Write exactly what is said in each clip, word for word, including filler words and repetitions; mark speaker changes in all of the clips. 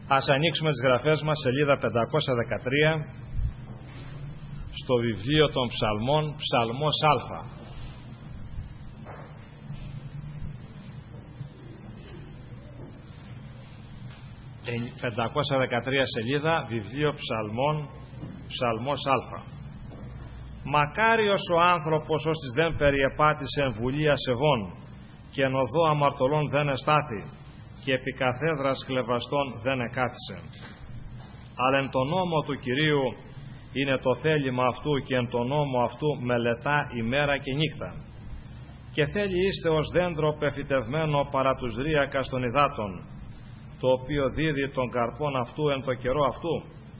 Speaker 1: Ας ανοίξουμε τις γραφές μας, σελίδα πεντακόσια δεκατρία, στο βιβλίο των Ψαλμών, Ψαλμός Α. πεντακόσια δεκατρία σελίδα, βιβλίο Ψαλμών, Ψαλμός Α. Μακάριος ο άνθρωπος ώστις δεν περιεπάτησε εν βουλή ασεβών και εν οδό αμαρτωλών δεν εστάθη και επί καθέδρας κλεβαστών δεν εκάθισε. Αλλά εν το νόμο του Κυρίου είναι το θέλημα αυτού και εν το νόμο αυτού μελετά ημέρα και νύχτα. Και θέλει είστε ως δέντρο πεφυτευμένο παρά τους ρίακας των υδάτων, το οποίο δίδει τον καρπόν αυτού εν το καιρό αυτού.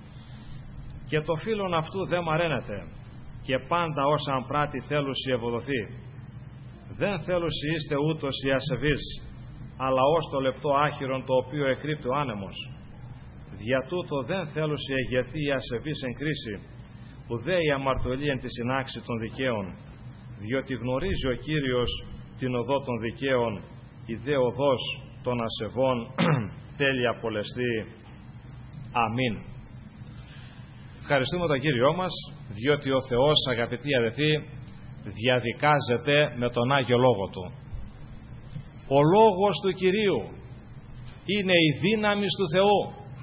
Speaker 1: Και το φύλλον αυτού δεν μαραίνεται, και πάντα όσα αν πράττει θέλουσι ευοδοθεί. Δεν θέλουσι είστε ούτως οι ασεβείς, αλλά ως το λεπτό άχυρον το οποίο εκρύπτει ο άνεμος. Δια τούτο δεν θέλουσι εγεθεί οι ασεβείς εν κρίση, ουδέ η αμαρτωλή εν τη συνάξη των δικαίων, διότι γνωρίζει ο Κύριος την οδό των δικαίων, η δε οδός των ασεβών θέλει απολεστεί. Αμήν. Ευχαριστούμε τον Κύριό μας, διότι ο Θεός, αγαπητοί αδελφοί, διαδικάζεται με τον Άγιο Λόγο Του. Ο Λόγος του Κυρίου είναι η δύναμη του Θεού,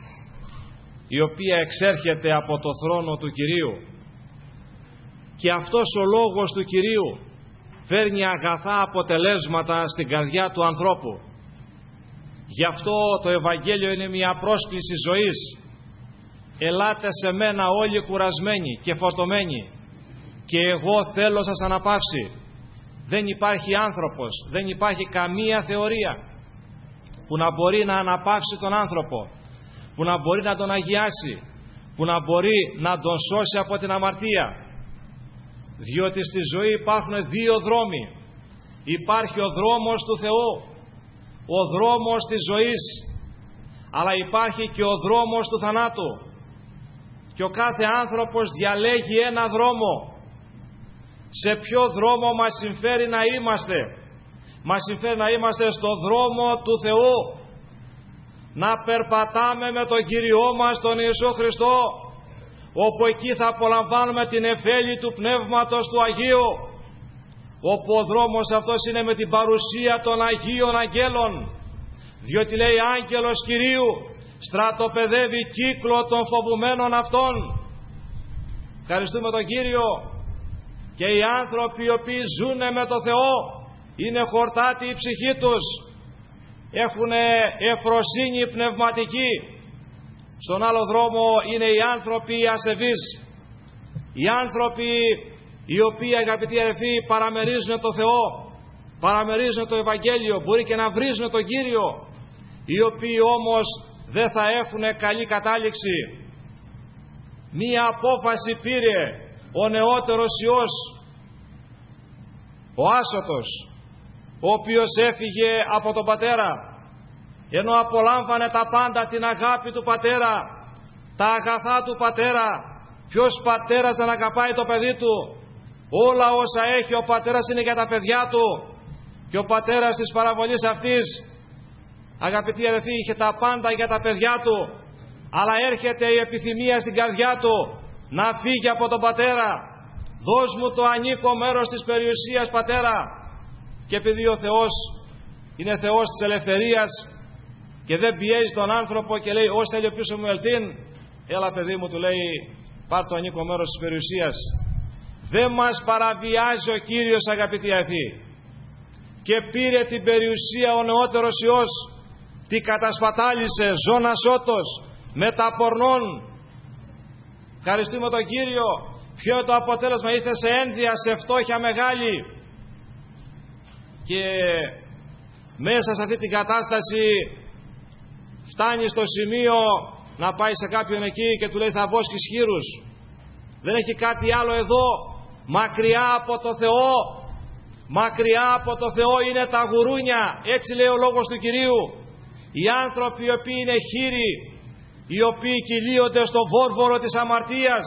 Speaker 1: η οποία εξέρχεται από το θρόνο του Κυρίου. Και αυτός ο Λόγος του Κυρίου φέρνει αγαθά αποτελέσματα στην καρδιά του ανθρώπου. Γι' αυτό το Ευαγγέλιο είναι μια πρόσκληση ζωής. Ελάτε σε μένα όλοι κουρασμένοι και φορτωμένοι και εγώ θέλω σας αναπαύσει. Δεν υπάρχει άνθρωπος, δεν υπάρχει καμία θεωρία που να μπορεί να αναπαύσει τον άνθρωπο, που να μπορεί να τον αγιάσει, που να μπορεί να τον σώσει από την αμαρτία. Διότι στη ζωή υπάρχουν δύο δρόμοι. Υπάρχει ο δρόμος του Θεού, ο δρόμος της ζωής, αλλά υπάρχει και ο δρόμος του θανάτου. Και ο κάθε άνθρωπος διαλέγει ένα δρόμο. Σε ποιο δρόμο μας συμφέρει να είμαστε? Μας συμφέρει να είμαστε στο δρόμο του Θεού, να περπατάμε με τον Κύριό μας τον Ιησού Χριστό, όπου εκεί θα απολαμβάνουμε την εφέλη του Πνεύματος του Αγίου, όπου ο δρόμος αυτός είναι με την παρουσία των Αγίων Αγγέλων, διότι λέει άγγελος Κυρίου στρατοπεδεύει κύκλο των φοβουμένων αυτών. Ευχαριστούμε τον Κύριο. Και οι άνθρωποι οι οποίοι ζουν με το Θεό είναι χορτάτοι η ψυχή τους, έχουν ευφροσύνη πνευματική. Στον άλλο δρόμο είναι οι άνθρωποι οι ασεβείς, οι άνθρωποι οι οποίοι, αγαπητοί αδελφοί, παραμερίζουν το Θεό, παραμερίζουν το Ευαγγέλιο, μπορεί και να βρίζουν τον Κύριο, οι οποίοι όμως δεν θα έχουν καλή κατάληξη. Μία απόφαση πήρε ο νεότερος Υιός, ο Άσωτος, ο οποίος έφυγε από τον πατέρα, ενώ απολάμβανε τα πάντα, την αγάπη του πατέρα, τα αγαθά του πατέρα. Ποιος πατέρας δεν αγαπάει το παιδί του? Όλα όσα έχει ο πατέρας είναι για τα παιδιά του. Και ο πατέρας της παραβολής αυτής, αγαπητοί αδελφοί, είχε τα πάντα για τα παιδιά του, αλλά έρχεται η επιθυμία στην καρδιά του να φύγει από τον πατέρα. Δώσ' μου το ανήκω μέρος της περιουσίας, πατέρα. Και επειδή ο Θεός είναι Θεός της ελευθερίας και δεν πιέζει τον άνθρωπο και λέει όσοι θέλει πίσω μου ελτίν, έλα παιδί μου, του λέει, πάρ' το ανήκω μέρος της περιουσίας. Δεν μας παραβιάζει ο Κύριος, αγαπητοί αδελφοί, και πήρε την περιουσία ο νεότερος Υιός, την κατασπατάλησε ζώνα σώτος με τα πορνών. Ευχαριστούμε τον Κύριο. Ποιο είναι το αποτέλεσμα? Ήρθε σε ένδια, σε φτώχεια μεγάλη. Και μέσα σε αυτή την κατάσταση φτάνει στο σημείο να πάει σε κάποιον εκεί και του λέει θα βόσκεις χείρους. Δεν έχει κάτι άλλο εδώ. Μακριά από το Θεό, μακριά από το Θεό είναι τα γουρούνια. Έτσι λέει ο λόγος του Κυρίου. Οι άνθρωποι οι οποίοι είναι χείροι, οι οποίοι κυλίονται στο βόρβορο της αμαρτίας.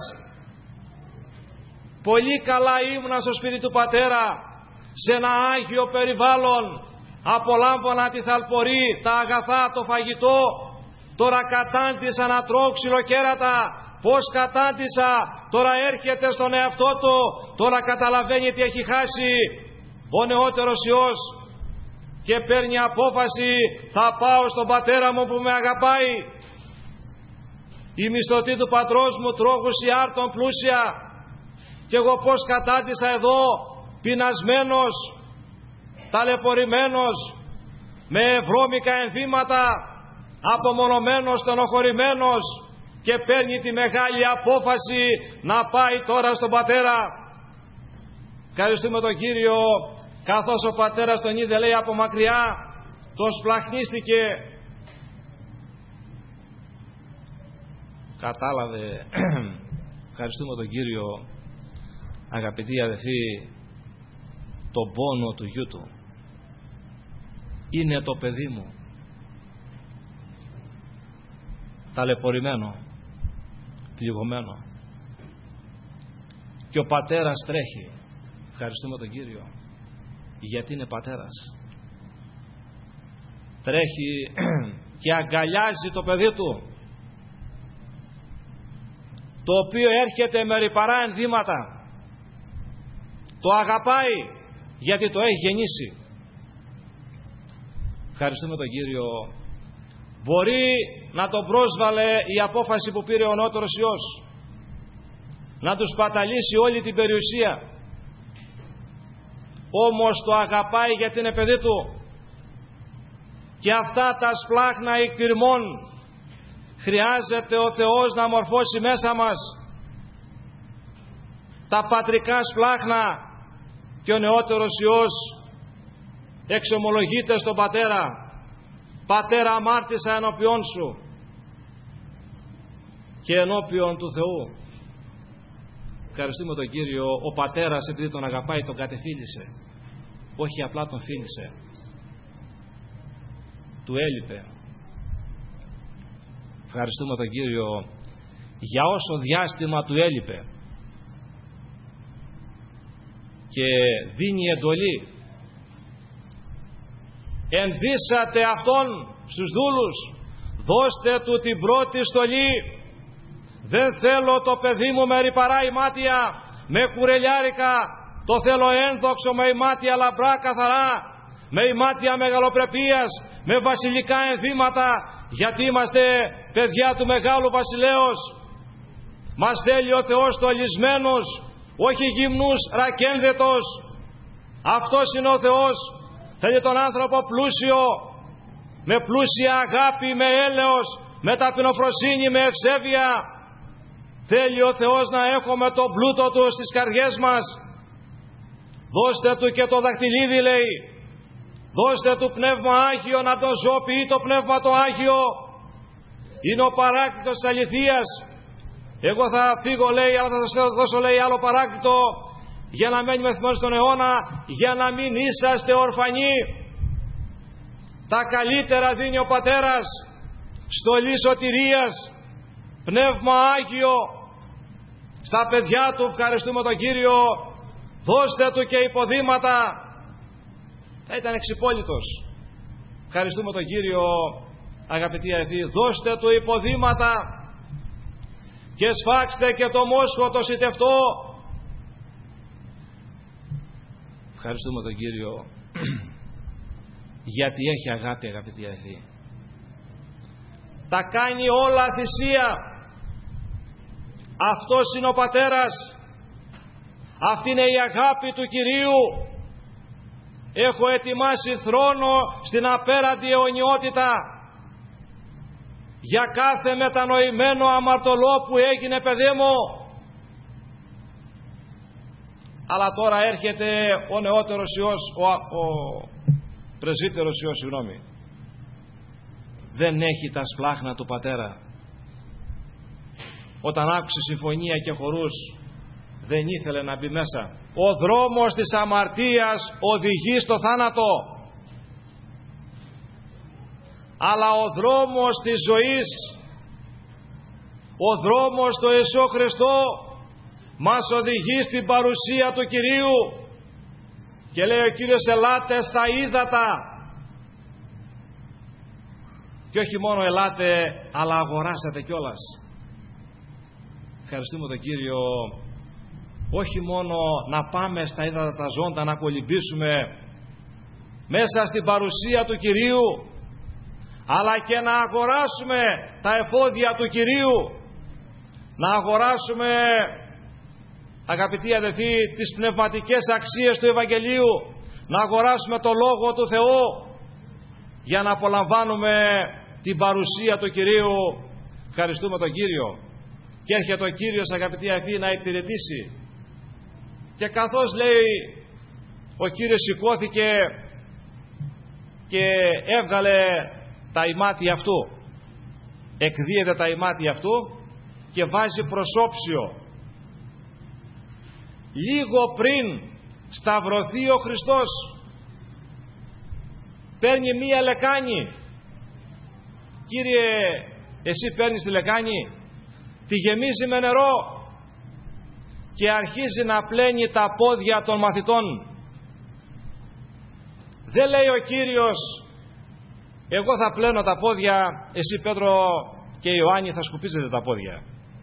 Speaker 1: Πολύ καλά ήμουνα στο σπίτι του πατέρα, σε ένα άγιο περιβάλλον, απολάμβανα τη θαλπορή, τα αγαθά, το φαγητό, τώρα κατάντησα να τρώω ξυλοκέρατα, πως κατάντησα, τώρα έρχεται στον εαυτό του, τώρα καταλαβαίνει τι έχει χάσει. Ο νεότερος Υιός και παίρνει απόφαση, θα πάω στον πατέρα μου που με αγαπάει. Η μισθωτή του πατρός μου τρόγουση άρτων πλούσια, και εγώ πως κατάντησα εδώ, πεινασμένος, ταλαιπωρημένος, με βρώμικα ενδύματα, απομονωμένος, στενοχωρημένος, και παίρνει τη μεγάλη απόφαση να πάει τώρα στον πατέρα. Ευχαριστούμε τον Κύριο, καθώς ο πατέρας τον είδε, λέει, από μακριά, τον σπλαχνίστηκε. Κατάλαβε. Ευχαριστούμε τον Κύριο, αγαπητοί αδελφοί, τον πόνο του γιού του. Είναι το παιδί μου, ταλαιπωρημένο, πληγωμένο, και ο πατέρας τρέχει. Ευχαριστούμε τον Κύριο, γιατί είναι πατέρας. Τρέχει και αγκαλιάζει το παιδί του, το οποίο έρχεται με ρυπαρά ενδύματα. Το αγαπάει γιατί το έχει γεννήσει. Ευχαριστούμε τον Κύριο. Μπορεί να τον πρόσβαλε η απόφαση που πήρε ο νεότερος Υιός, να του σπαταλήσει όλη την περιουσία. Όμως το αγαπάει γιατί είναι παιδί του. Και αυτά τα σπλάχνα ικτυρμών χρειάζεται ο Θεός να μορφώσει μέσα μας. Τα πατρικά σπλάχνα, και ο νεότερος Υιός εξομολογείται στον πατέρα: Πατέρα, αμάρτησα ενώπιον σου και ενώπιον του Θεού. Ευχαριστούμε τον Κύριο. Ο πατέρας, επειδή τον αγαπάει, τον κατεφίλησε. Όχι απλά τον φίλησε, του έλειπε. Ευχαριστούμε τον Κύριο για όσο διάστημα του έλειπε, και δίνει εντολή: ενδύσατε αυτόν στους δούλους, δώστε του την πρώτη στολή. Δεν θέλω το παιδί μου με ρυπαρά ημάτια, με κουρελιάρικα. Το θέλω ένδοξο, με ημάτια λαμπρά καθαρά, με ημάτια μεγαλοπρεπίας, με βασιλικά ενδύματα, γιατί είμαστε παιδιά του Μεγάλου Βασιλέως. Μας θέλει ο Θεός στολισμένους, όχι γυμνούς, ρακένδετος. Αυτός είναι ο Θεός. Θέλει τον άνθρωπο πλούσιο, με πλούσια αγάπη, με έλεος, με ταπεινοφροσύνη, με ευσέβεια. Θέλει ο Θεός να έχουμε τον πλούτο του στις καρδιές μας. Δώστε του και το δαχτυλίδι, λέει. Δώστε του Πνεύμα Άγιο, να τον ζωοποιεί το Πνεύμα το Άγιο. Είναι ο παράκλητος της αληθείας. Εγώ θα φύγω, λέει, αλλά θα σας δώσω, λέει, άλλο παράκλητο, για να μένει μεθυμένος στον αιώνα, για να μην είσαστε ορφανοί. Τα καλύτερα δίνει ο Πατέρας, στολή σωτηρίας, Πνεύμα Άγιο στα παιδιά του. Ευχαριστούμε τον Κύριο. Δώστε του και υποδήματα. Θα ήταν εξυπόλυτος. Ευχαριστούμε τον Κύριο, αγαπητοί αδελφοί. Δώστε του υποδήματα και σφάξτε και το μόσχο το σιτευτό. Ευχαριστούμε τον Κύριο γιατί έχει αγάπη, αγαπητοί αδελφοί. Τα κάνει όλα θυσία. Αυτός είναι ο Πατέρας. Αυτή είναι η αγάπη του Κυρίου. Έχω ετοιμάσει θρόνο στην απέραντη αιωνιότητα για κάθε μετανοημένο αμαρτωλό που έγινε, παιδί μου. Αλλά τώρα έρχεται ο νεότερος Υιός, ο, ο πρεσβύτερος Υιός, συγγνώμη. Δεν έχει τα σπλάχνα του Πατέρα. Όταν άκουσε συμφωνία και χορούς, δεν ήθελε να μπει μέσα. Ο δρόμος της αμαρτίας οδηγεί στο θάνατο, αλλά ο δρόμος της ζωής, ο δρόμος του Ιησού Χριστό, μας οδηγεί στην παρουσία του Κυρίου. Και λέει ο Κύριος: ελάτε στα ύδατα. Και όχι μόνο ελάτε, αλλά αγοράσατε κιόλας. Ευχαριστούμε τον Κύριο, όχι μόνο να πάμε στα ύδατα τα ζώντα, να κολυμπήσουμε μέσα στην παρουσία του Κυρίου, αλλά και να αγοράσουμε τα εφόδια του Κυρίου, να αγοράσουμε, αγαπητοί αδελφοί, τις πνευματικές αξίες του Ευαγγελίου, να αγοράσουμε το Λόγο του Θεού για να απολαμβάνουμε την παρουσία του Κυρίου. Ευχαριστούμε τον Κύριο. Και έρχεται ο Κύριος, αγαπητοί αδελφοί, να υπηρετήσει. Και καθώς λέει ο Κύριος σηκώθηκε και έβγαλε τα ημάτια αυτού, εκδίεται τα ημάτια αυτού και βάζει προσώψιο. Λίγο πριν σταυρωθεί ο Χριστός, παίρνει μία λεκάνη. Κύριε, εσύ παίρνεις τη λεκάνη, τη γεμίζει με νερό και αρχίζει να πλένει τα πόδια των μαθητών. Δεν λέει ο Κύριος, εγώ θα πλένω τα πόδια, εσύ Πέτρο και Ιωάννη θα σκουπίζετε τα πόδια.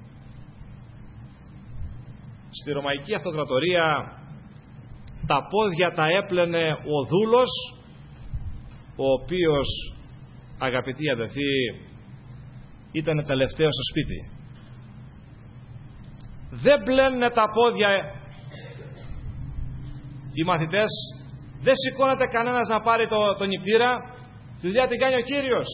Speaker 1: Στη Ρωμαϊκή Αυτοκρατορία τα πόδια τα έπλαινε ο δούλος, ο οποίος, αγαπητοί αδελφοί, ήταν τελευταίος στο σπίτι. Δεν πλένουν τα πόδια οι μαθητές, δεν σηκώνεται κανένας να πάρει το, το νηπτήρα, τη δουλειά την κάνει ο Κύριος.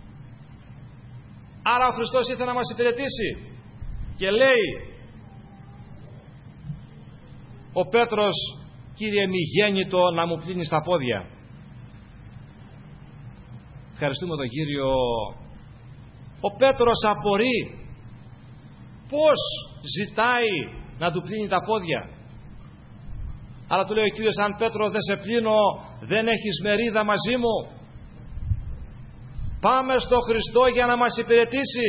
Speaker 1: Άρα ο Χριστός ήθελε να μας υπηρετήσει και λέει ο Πέτρος, Κύριε μη γέννητο να μου πλύνεις τα πόδια. Ευχαριστούμε τον Κύριο. Ο Πέτρος απορεί πώς ζητάει να του πλύνει τα πόδια. Αλλά του λέει ο Κύριος, αν Πέτρο δεν σε πλύνω, δεν έχεις μερίδα μαζί μου. Πάμε στο Χριστό για να μας υπηρετήσει,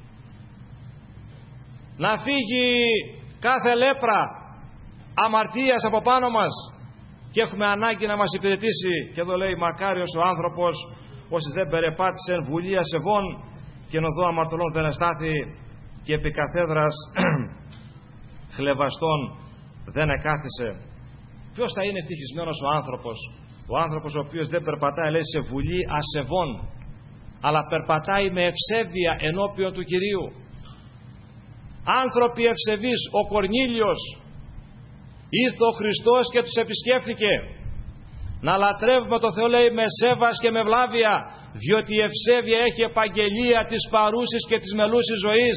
Speaker 1: να φύγει κάθε λέπρα αμαρτίας από πάνω μας και έχουμε ανάγκη να μας υπηρετήσει. Και εδώ λέει, μακάριος ο άνθρωπος όσοι δεν περεπάτησε βουλία σεβών και εν οδό αμαρτωλών δεν εστάθη και επί καθέδρας χλεβαστών δεν εκάθισε. Ποιος θα είναι ευτυχισμένος ο άνθρωπος? Ο άνθρωπος ο οποίος δεν περπατάει, λέει, σε βουλή ασεβών, αλλά περπατάει με ευσέβεια ενώπιον του Κυρίου. Άνθρωποι ευσεβείς, ο Κορνήλιος, ήρθε ο Χριστός και τους επισκέφθηκε. Να λατρεύουμε το Θεό, λέει, με σέβας και με βλάβεια, διότι η ευσέβεια έχει επαγγελία της παρούσης και της μελούσης ζωής.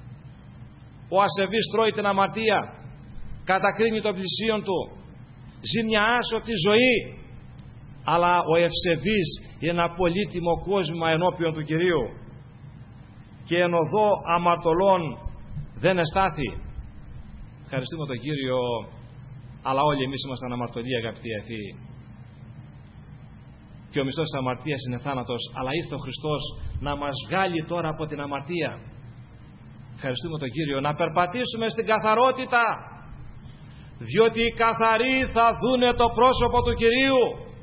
Speaker 1: Ο ασεβής τρώει την αμαρτία, κατακρίνει τον πλησίον του, ζει μια άσωτη ζωή, αλλά ο ευσεβής είναι ένα πολύτιμο κόσμημα ενώπιον του Κυρίου και εν οδό αμαρτωλών δεν εστάθη. Ευχαριστούμε τον Κύριο, αλλά όλοι εμείς ήμασταν αμαρτωλοί, αγαπητοί αδελφοί, και ο μισθός της αμαρτίας είναι θάνατος, αλλά ήρθε ο Χριστός να μας βγάλει τώρα από την αμαρτία. Ευχαριστούμε τον Κύριο. Να περπατήσουμε στην καθαρότητα, διότι οι καθαροί θα δούνε το πρόσωπο του Κυρίου,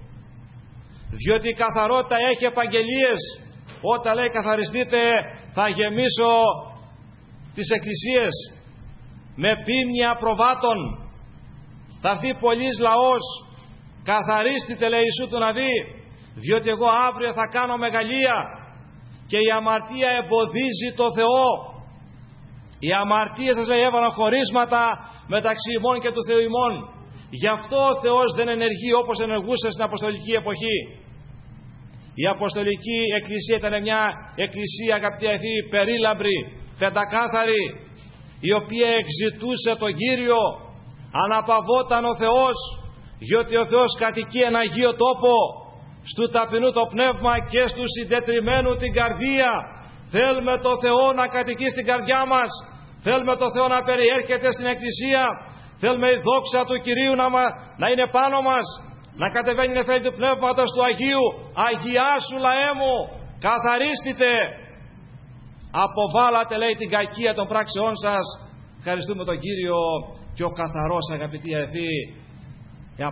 Speaker 1: διότι η καθαρότητα έχει επαγγελίες. Όταν λέει καθαριστείτε, θα γεμίσω τις εκκλησίες με πίμνια προβάτων. Θα έρθει πολλής λαός. Καθαρίστητε, λέει Ιησού του Ναβί, διότι εγώ αύριο θα κάνω μεγαλεία και η αμαρτία εμποδίζει το Θεό. Οι αμαρτίες, σας λέει, έβαλαν χωρίσματα μεταξύ ημών και του Θεού ημών. Γι' αυτό ο Θεός δεν ενεργεί όπως ενεργούσε στην Αποστολική εποχή. Η Αποστολική Εκκλησία ήταν μια εκκλησία, αγαπητοί αδελφοί, περίλαμπρη, πεντακάθαρη, η οποία εξητούσε τον Κύριο, αναπαυόταν ο Θεός, διότι ο Θεός κατοικεί ένα Αγίο τόπο, στου ταπεινού το πνεύμα και στου συντετριμένου την καρδία. Θέλουμε το Θεό να κατοικεί στην καρδιά μας, θέλουμε το Θεό να περιέρχεται στην Εκκλησία, θέλουμε η δόξα του Κυρίου να, μα, να είναι πάνω μας, να κατεβαίνει η νεφέλη του Πνεύματος του Αγίου. Αγιάσου λαέ μου, καθαρίστητε, αποβάλατε, λέει, την κακία των πράξεών σας. Ευχαριστούμε τον Κύριο. Και ο καθαρός, αγαπητοί αδελφοί,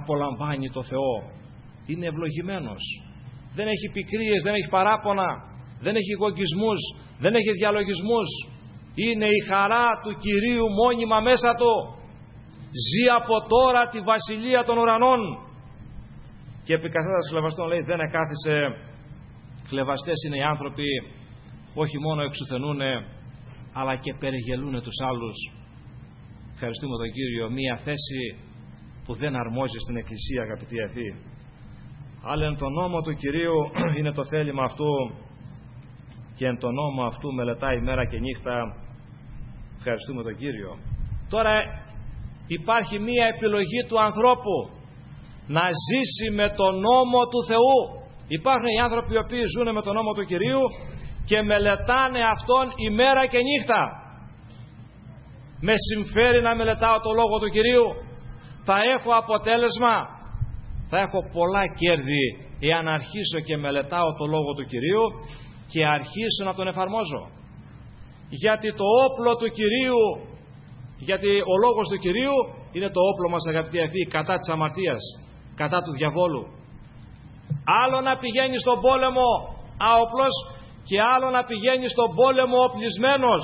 Speaker 1: απολαμβάνει το Θεό, είναι ευλογημένος, δεν έχει πικρίες, δεν έχει παράπονα, δεν έχει εγωγισμούς, δεν έχει διαλογισμούς. Είναι η χαρά του Κυρίου μόνιμα μέσα του. Ζει από τώρα τη βασιλεία των ουρανών. Και επί καθένας χλεβαστών λέει δεν εκάθισε. Χλεβαστές είναι οι άνθρωποι όχι μόνο εξουθενούνε αλλά και περιγελούνε τους άλλους. Ευχαριστούμε τον Κύριο, μία θέση που δεν αρμόζει στην Εκκλησία, αγαπητοί αδελφοί. Αλλά εν τον νόμο του Κυρίου είναι το θέλημα αυτού και εν τον νόμο αυτού μελετάει μέρα και νύχτα. Ευχαριστούμε τον Κύριο. Τώρα υπάρχει μία επιλογή του ανθρώπου να ζήσει με τον νόμο του Θεού. Υπάρχουν οι άνθρωποι οι οποίοι ζουν με τον νόμο του Κυρίου και μελετάνε αυτόν ημέρα και νύχτα. Με συμφέρει να μελετάω το Λόγο του Κυρίου. Θα έχω αποτέλεσμα. Θα έχω πολλά κέρδη εάν αρχίσω και μελετάω το Λόγο του Κυρίου και αρχίσω να τον εφαρμόζω. Γιατί το όπλο του Κυρίου, γιατί ο Λόγος του Κυρίου είναι το όπλο μας, αγαπητοί αδελφοί, κατά της αμαρτίας, κατά του διαβόλου. Άλλο να πηγαίνει στον πόλεμο άοπλος και άλλο να πηγαίνει στον πόλεμο οπλισμένος.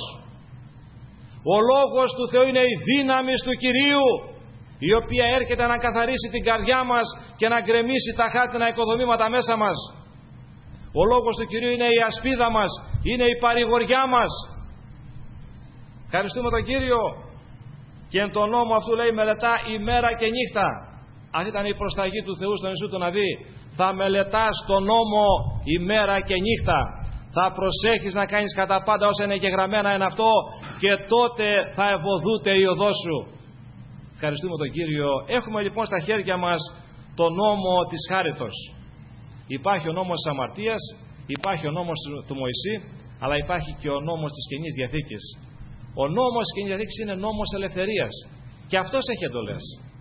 Speaker 1: Ο Λόγος του Θεού είναι η δύναμη του Κυρίου, η οποία έρχεται να καθαρίσει την καρδιά μας και να γκρεμίσει τα χάτινα οικοδομήματα μέσα μας. Ο Λόγος του Κυρίου είναι η ασπίδα μας, είναι η παρηγοριά μας. Ευχαριστούμε τον Κύριο. Και εν τον νόμο αυτού λέει μελετά ημέρα και νύχτα. Αυτή ήταν η προσταγή του Θεού στον Ιησού τον Ναβί. Θα μελετάς τον νόμο ημέρα και νύχτα. Θα προσέχεις να κάνεις κατά πάντα όσα είναι και γραμμένα εν αυτό και τότε θα ευωδούται η οδός σου. Ευχαριστούμε τον Κύριο. Έχουμε λοιπόν στα χέρια μας τον νόμο της χάριτος. Υπάρχει ο νόμος της αμαρτίας, υπάρχει ο νόμος του Μωυσή, αλλά υπάρχει και ο νόμος της Καινής Διαθήκης. Ο νόμος της Καινής Διαθήκης είναι νόμος ελευθερίας και αυτός έχει εντολές.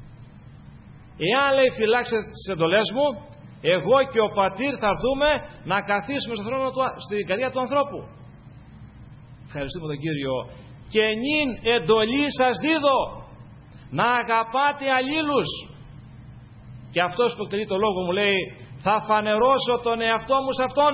Speaker 1: Εάν λέει φυλάξτε τις εντολές μου, εγώ και ο Πατήρ θα έρθουμε να καθίσουμε στο θρόνο του, στην καρδιά του ανθρώπου. Ευχαριστούμε τον Κύριο. Και νυν εντολή σας δίδω, να αγαπάτε αλλήλους. Και αυτός που εκτελεί το λόγο μου λέει, θα φανερώσω τον εαυτό μου σε αυτόν.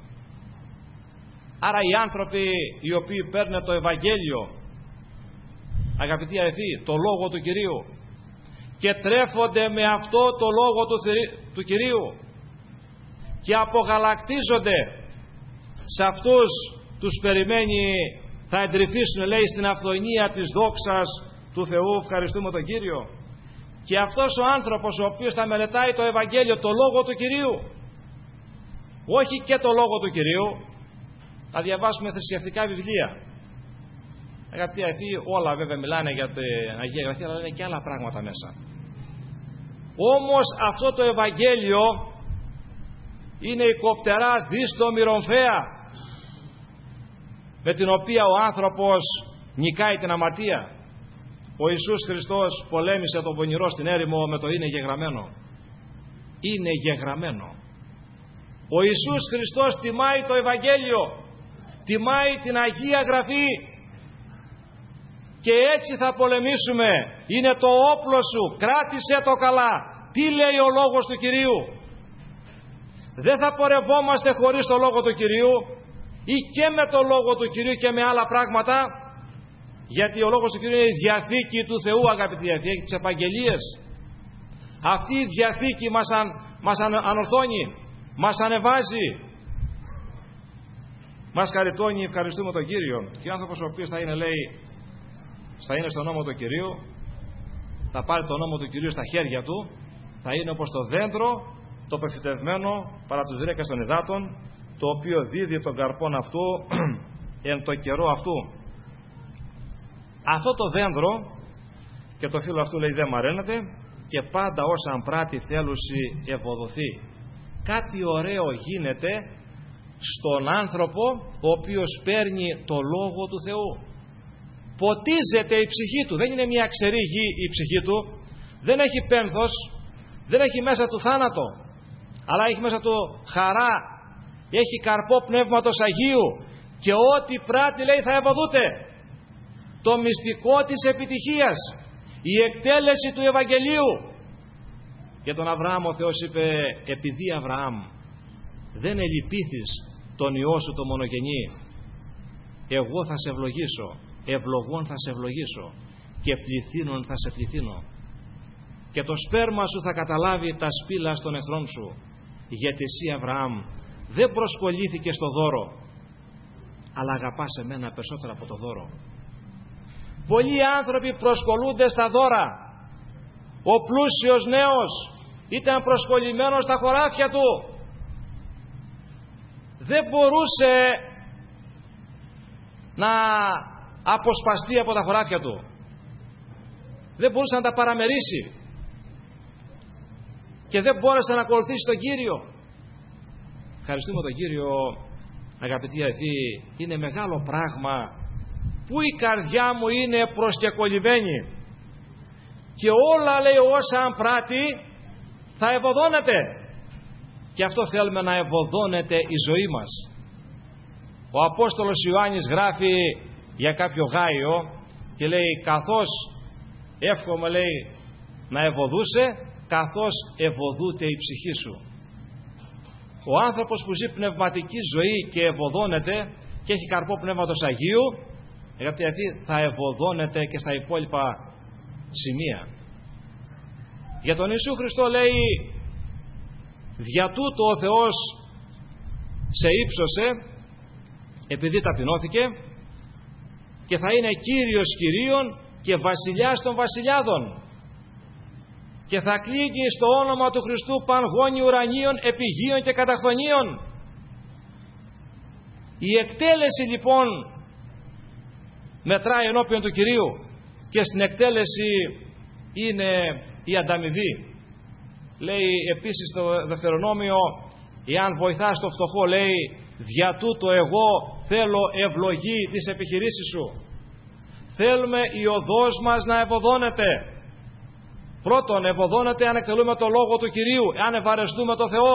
Speaker 1: Άρα οι άνθρωποι οι οποίοι παίρνουν το Ευαγγέλιο, αγαπητοί αδελφοί, το λόγο του Κυρίου, και τρέφονται με αυτό το λόγο του, του Κυρίου και απογαλακτίζονται σε αυτούς τους περιμένει, θα εντρυφήσουν λέει στην αυθονία της δόξας του Θεού. Ευχαριστούμε τον Κύριο. Και αυτός ο άνθρωπος ο οποίος θα μελετάει το Ευαγγέλιο, το λόγο του Κυρίου, όχι και το λόγο του Κυρίου, θα διαβάσουμε θρησκευτικά βιβλία. Αγαπητοί αδελφοί, όλα βέβαια μιλάνε για την Αγία Γραφή, αλλά είναι και άλλα πράγματα μέσα. Όμως αυτό το Ευαγγέλιο είναι η κοπτερά δίστομη ρομφαία με την οποία ο άνθρωπος νικάει την αμαρτία. Ο Ιησούς Χριστός πολέμησε τον πονηρό στην έρημο με το είναι γεγραμμένο. Είναι γεγραμμένο. Ο Ιησούς Χριστός τιμάει το Ευαγγέλιο, τιμάει την Αγία Γραφή. Και έτσι θα πολεμήσουμε. Είναι το όπλο σου. Κράτησε το καλά. Τι λέει ο λόγος του Κυρίου. Δεν θα πορευόμαστε χωρίς το λόγο του Κυρίου ή και με το λόγο του Κυρίου και με άλλα πράγματα, γιατί ο λόγος του Κυρίου είναι η Διαθήκη του Θεού, αγαπητοί αδελφοί, έχει τις επαγγελίες. Αυτή η Διαθήκη μας, αν, μας αν, ανορθώνει, μας ανεβάζει, μας χαριτώνει. Ευχαριστούμε τον Κύριο. Και ο άνθρωπος ο οποίος θα είναι, λέει, θα είναι στον νόμο του Κυρίου, θα πάρει τον νόμο του Κυρίου στα χέρια του, θα είναι όπως το δέντρο το πεφυτευμένο παρά τους ρέκας των υδάτων, το οποίο δίδει τον καρπόν αυτού εν το καιρό αυτού. Αυτό το δέντρο, και το φύλλο αυτού λέει δεν μαραίνεται, και πάντα όσα αν πράττει θέλουση ευωδοθεί. Κάτι ωραίο γίνεται στον άνθρωπο ο οποίος παίρνει το λόγο του Θεού. Ποτίζεται η ψυχή του. Δεν είναι μια ξερή γη η ψυχή του. Δεν έχει πένθος. Δεν έχει μέσα του θάνατο. Αλλά έχει μέσα του χαρά. Έχει καρπό πνεύματος Αγίου. Και ό,τι πράττει λέει θα ευωδούται. Το μυστικό της επιτυχίας. Η εκτέλεση του Ευαγγελίου. Για τον Αβραάμ ο Θεός είπε, επειδή Αβραάμ δεν ελυπήθης τον Υιό σου το μονογενή, εγώ θα σε ευλογήσω, ευλογών θα σε ευλογήσω και πληθύνων θα σε πληθύνω, και το σπέρμα σου θα καταλάβει τα σπήλα των εχθρών σου, γιατί εσύ, Αβραάμ, δεν προσκολήθηκες στο δώρο, αλλά αγαπάς εμένα περισσότερο από το δώρο. Πολλοί άνθρωποι προσκολούνται στα δώρα. Ο πλούσιος νέος ήταν προσκολλημένος στα χωράφια του, δεν μπορούσε να αποσπαστεί από τα χωράφια του, δεν μπορούσε να τα παραμερίσει και δεν μπόρεσε να ακολουθήσει τον Κύριο. Ευχαριστούμε τον Κύριο, αγαπητοί αδελφοί. Είναι μεγάλο πράγμα που η καρδιά μου είναι προσκεκολλημένη και όλα, λέει, όσα αν πράττει θα ευωδώνεται, και αυτό θέλουμε, να ευωδώνεται η ζωή μας. Ο Απόστολος Ιωάννης γράφει για κάποιο Γάιο και λέει, καθώς εύχομαι, λέει, να ευωδούσε, καθώς ευωδούται η ψυχή σου. Ο άνθρωπος που ζει πνευματική ζωή και ευωδώνεται και έχει καρπό Πνεύματος Αγίου, γιατί θα ευωδώνεται και στα υπόλοιπα σημεία. Για τον Ιησού Χριστό λέει, δια τούτο ο Θεός σε ύψωσε, επειδή ταπεινώθηκε, και θα είναι Κύριος Κυρίων και Βασιλιάς των Βασιλιάδων, και θα κλείγει στο όνομα του Χριστού πανγόνι ουρανίων, επιγείων και καταχθονίων. Η εκτέλεση λοιπόν μετράει ενώπιον του Κυρίου, και στην εκτέλεση είναι η ανταμοιβή. Λέει επίσης στο Δευτερονόμιο, εάν βοηθάς το φτωχό, λέει, δια τούτο εγώ θέλω ευλογή της επιχειρήσης σου. Θέλουμε η οδός μας να ευωδώνεται. Πρώτον, ευωδώνεται αν εκτελούμε το Λόγο του Κυρίου, αν ευαρεστούμε το Θεό.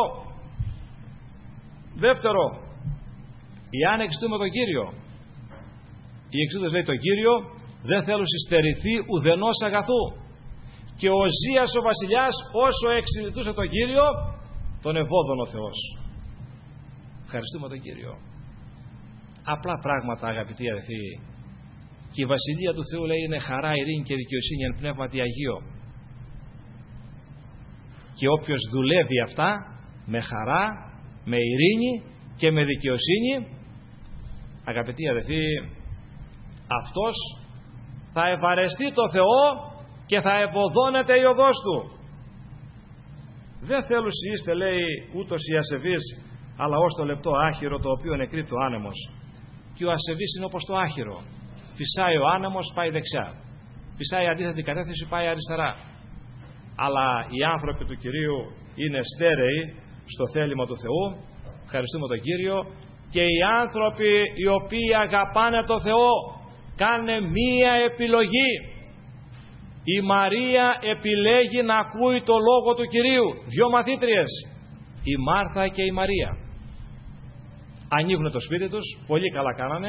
Speaker 1: Δεύτερο, εάν εξητούμε τον Κύριο. Οι εξήτες, λέει, τον Κύριο δεν θέλουν συστερηθεί ουδενός αγαθού. Και ο Οσίας ο βασιλιάς, όσο εξητούσε τον Κύριο, τον ευώδωνε ο Θεός. Ευχαριστούμε τον Κύριο. Απλά πράγματα, αγαπητοί αδελφοί. Και η Βασιλεία του Θεού, λέει, είναι χαρά, ειρήνη και δικαιοσύνη εν πνεύματι Αγίο. Και όποιος δουλεύει αυτά με χαρά, με ειρήνη και με δικαιοσύνη, αγαπητοί αδελφοί, αυτός θα ευαρεστεί το Θεό και θα ευωδώνεται η οδός του. Δεν θέλουν είστε, λέει, ούτως οι ασεβείς, αλλά ως το λεπτό άχυρο, το οποίο νεκρύπτει ο άνεμος. Και ο ασεβής είναι όπως το άχυρο. Φυσάει ο άνεμος, πάει δεξιά. Φυσάει αντίθετη κατεύθυνση, πάει αριστερά. Αλλά οι άνθρωποι του Κυρίου είναι στέρεοι στο θέλημα του Θεού. Ευχαριστούμε τον Κύριο. Και οι άνθρωποι οι οποίοι αγαπάνε το Θεό κάνε μία επιλογή. Η Μαρία επιλέγει να ακούει το Λόγο του Κυρίου. Δυο μαθήτριες, η Μάρθα και η Μαρία. Ανοίγουν το σπίτι τους, πολύ καλά κάνανε,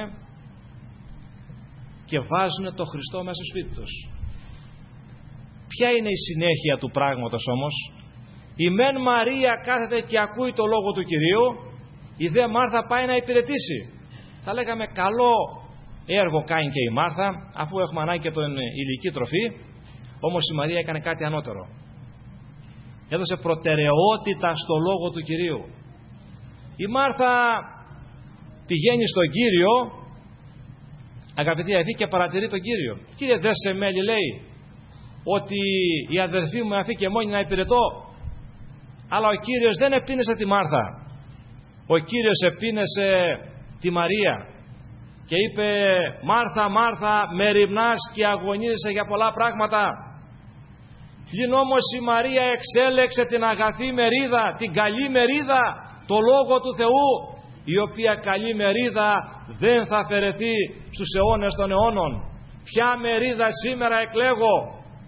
Speaker 1: και βάζουν το Χριστό μέσα στο σπίτι τους. Ποια είναι η συνέχεια του πράγματος όμως? Η μεν Μαρία κάθεται και ακούει το Λόγο του Κυρίου, η δε Μάρθα πάει να υπηρετήσει. Θα λέγαμε καλό έργο κάνει και η Μάρθα, αφού έχουμε ανάγκη και τον υλική τροφή. Όμως η Μαρία έκανε κάτι ανώτερο. Έδωσε προτεραιότητα στο Λόγο του Κυρίου. Η Μάρθα πηγαίνει στον Κύριο, αγαπητοί αδελφοί, και παρατηρεί τον Κύριο. Κύριε, δεν σε μέλει, λέει, ότι η αδερφή μου αφήκε μόνη να υπηρετώ? Αλλά ο Κύριος δεν επίνεσε τη Μάρθα. Ο Κύριος επίνεσε τη Μαρία και είπε, Μάρθα, Μάρθα, με ρημνάς και αγωνίζεσαι για πολλά πράγματα. Πλην όμως η Μαρία εξέλεξε την αγαθή μερίδα, την καλή μερίδα, το Λόγο του Θεού, η οποία καλή μερίδα δεν θα αφαιρεθεί στους αιώνες των αιώνων. Ποια μερίδα σήμερα εκλέγω?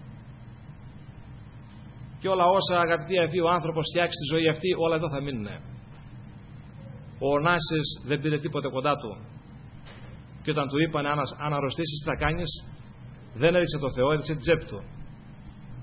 Speaker 1: Και όλα όσα, αγαπητοί αδελφοί, ο άνθρωπος φτιάξει τη ζωή αυτή, όλα εδώ θα μείνουν. Ο Ωνάσης δεν πήρε τίποτε κοντά του. Και όταν του είπανε, αν, αν αρρωστήσεις τι θα κάνεις, δεν έδειξε το Θεό, έδειξε την τσέπη του.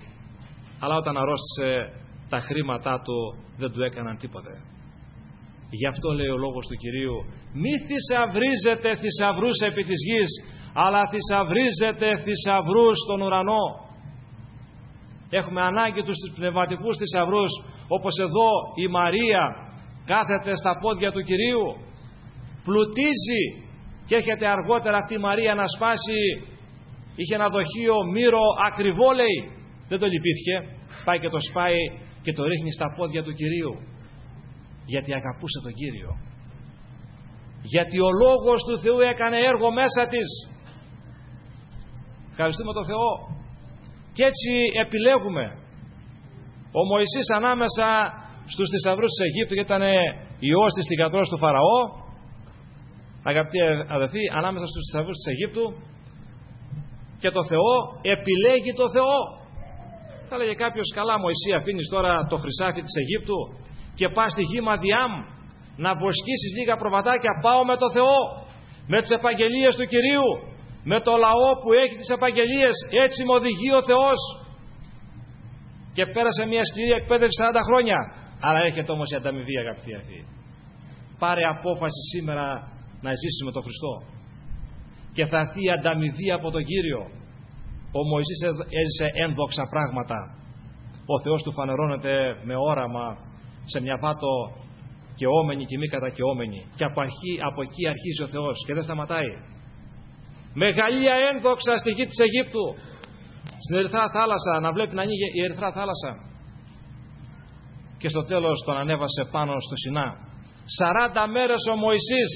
Speaker 1: Αλλά όταν αρρώστησε, τα χρήματά του δεν του έκαναν τίποτε. Γι' αυτό λέει ο λόγος του Κυρίου, μη θησαυρίζετε θησαυρούς επί της γης, αλλά θησαυρίζετε θησαυρούς στον ουρανό. Έχουμε ανάγκη τους πνευματικούς θησαυρούς, όπως εδώ η Μαρία κάθεται στα πόδια του Κυρίου, πλουτίζει και έρχεται αργότερα αυτή η Μαρία να σπάσει. Είχε ένα δοχείο μύρο ακριβό, λέει, δεν το λυπήθηκε, πάει και το σπάει και το ρίχνει στα πόδια του Κυρίου, γιατί αγαπούσε τον Κύριο, γιατί ο Λόγος του Θεού έκανε έργο μέσα της. Ευχαριστούμε τον Θεό. Και έτσι επιλέγουμε. Ο Μωυσής ανάμεσα στους θησαυρούς της Αιγύπτου, γιατί ήταν ιός της θυγατρός του Φαραώ, αγαπητοί αδελφοί, ανάμεσα στους θησαυρούς της Αιγύπτου και το Θεό, επιλέγει το Θεό. Θα λέγε κάποιος, καλά Μωυσή, αφήνεις τώρα το χρυσάφι της Αιγύπτου και πας στη γη Μαδιάμ να βοσκήσεις λίγα προβατάκια? Πάω με το Θεό, με τις επαγγελίες του Κυρίου, με το λαό που έχει τις επαγγελίες, έτσι με οδηγεί ο Θεός. Και πέρασε μια σκληρή εκπαίδευση σαράντα χρόνια, αλλά έρχεται όμως η ανταμοιβή, αγαπητοί αυτοί. Πάρε απόφαση σήμερα να ζήσεις με τον Χριστό και θα έρθει η ανταμοιβή από τον Κύριο. Ο Μωυσής έζησε ένδοξα πράγματα. Ο Θεός του φανερώνεται με όραμα σε μια πάτο καιόμενη και μη κατακαιόμενη, και από, αρχή, από εκεί αρχίζει ο Θεός και δεν σταματάει. Μεγαλεία ένδοξα στη γη της Αιγύπτου, στην Ερυθρά θάλασσα, να βλέπει να ανοίγει η Ερυθρά θάλασσα, και στο τέλος τον ανέβασε πάνω στο Σινά. Σαράντα μέρες ο Μωυσής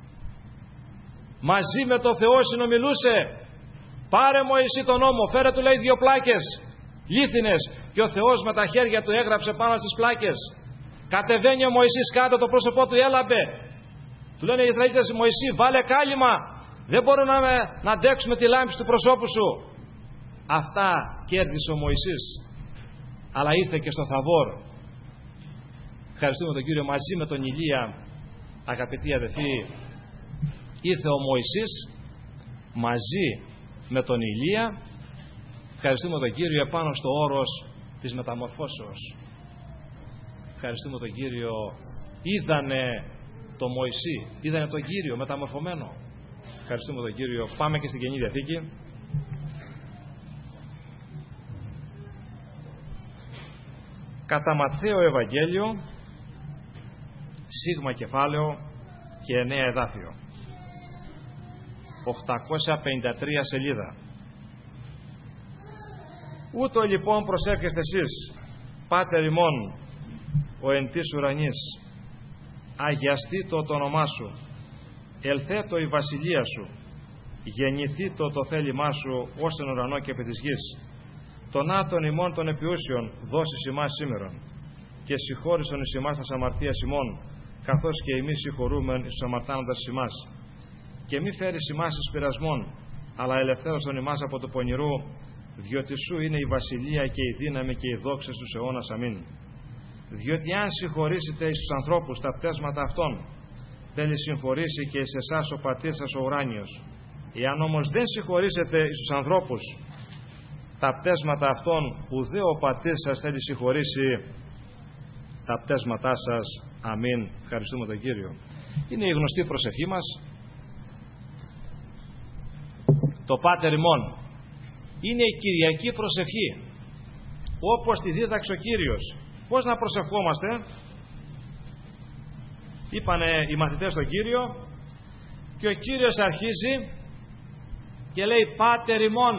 Speaker 1: μαζί με το Θεό συνομιλούσε. Πάρε Μωυσή τον νόμο, φέρε του, λέει, δύο πλάκες λίθινες, και ο Θεός με τα χέρια του έγραψε πάνω στις πλάκες. Κατεβαίνει ο Μωυσής κάτω, το πρόσωπό του έλαμπε. Του λένε οι Ισραηλίτες, Μωυσή, βάλε κάλυμα, δεν μπορούμε να, να αντέξουμε τη λάμψη του προσώπου σου. Αυτά κέρδισε ο Μωυσής, αλλά ήρθε και στο Θαβόρ. Ευχαριστούμε τον Κύριο. Μαζί με τον Ηλία, αγαπητοί αδελφοί, ήρθε ο Μωυσής μαζί με τον Ηλία. Ευχαριστούμε τον Κύριο επάνω στο όρος της μεταμορφώσεως. Ευχαριστούμε τον Κύριο. Είδανε τον Μωυσή, είδανε τον Κύριο μεταμορφωμένο. Ευχαριστούμε τον Κύριο. Πάμε και στην Καινή Διαθήκη. Κατά Ματθαίο Ευαγγέλιο, σίγμα κεφάλαιο και εννέα εδάφιο, οκτακόσια πενήντα τρία σελίδα. Ούτω λοιπόν προσεύχεστε εσείς, Πάτερ ημών, ο εν της ουρανής, αγιαστήτω το όνομά σου, ελθέτω η βασιλεία σου, γεννηθήτω το θέλημά σου ως εν ουρανό και επί της γης. Τον άτον ημών των επιούσιων δώσεις ημάς σήμερον, και συγχώρησον εις ημάς τας αμαρτίας ημών, καθώς και εμείς συγχωρούμεν εις τους αμαρτάνοντας εις ημάς. Και μη φέρεις ημάς εις πειρασμών, αλλά ελευθέρωσον ημάς από το πονηρού, διότι σου είναι η βασιλεία και η δύναμη και η δόξα στους αιώνας. Αμήν. Διότι αν συγχωρήσετε εις τους ανθρώπους τα πτέσματα αυτών, θέλει συγχωρήσει και εις εσάς ο πατήρ σας ο ουράνιος. Εάν όμως δεν συγχωρήσετε εις τους ανθρώπους τα πτέσματα αυτών, ουδέ ο πατήρ σας θέλει συγχωρήσει τα πτέσματά σας. Αμήν. Ευχαριστούμε τον Κύριο. Είναι η γνωστή προσευχή μας, το Πάτερ ημών. Είναι η Κυριακή προσευχή, όπως τη δίδαξε ο Κύριος. Πώς να προσευχόμαστε? Είπανε οι μαθητές στον Κύριο, και ο Κύριος αρχίζει και λέει Πάτερ ημών.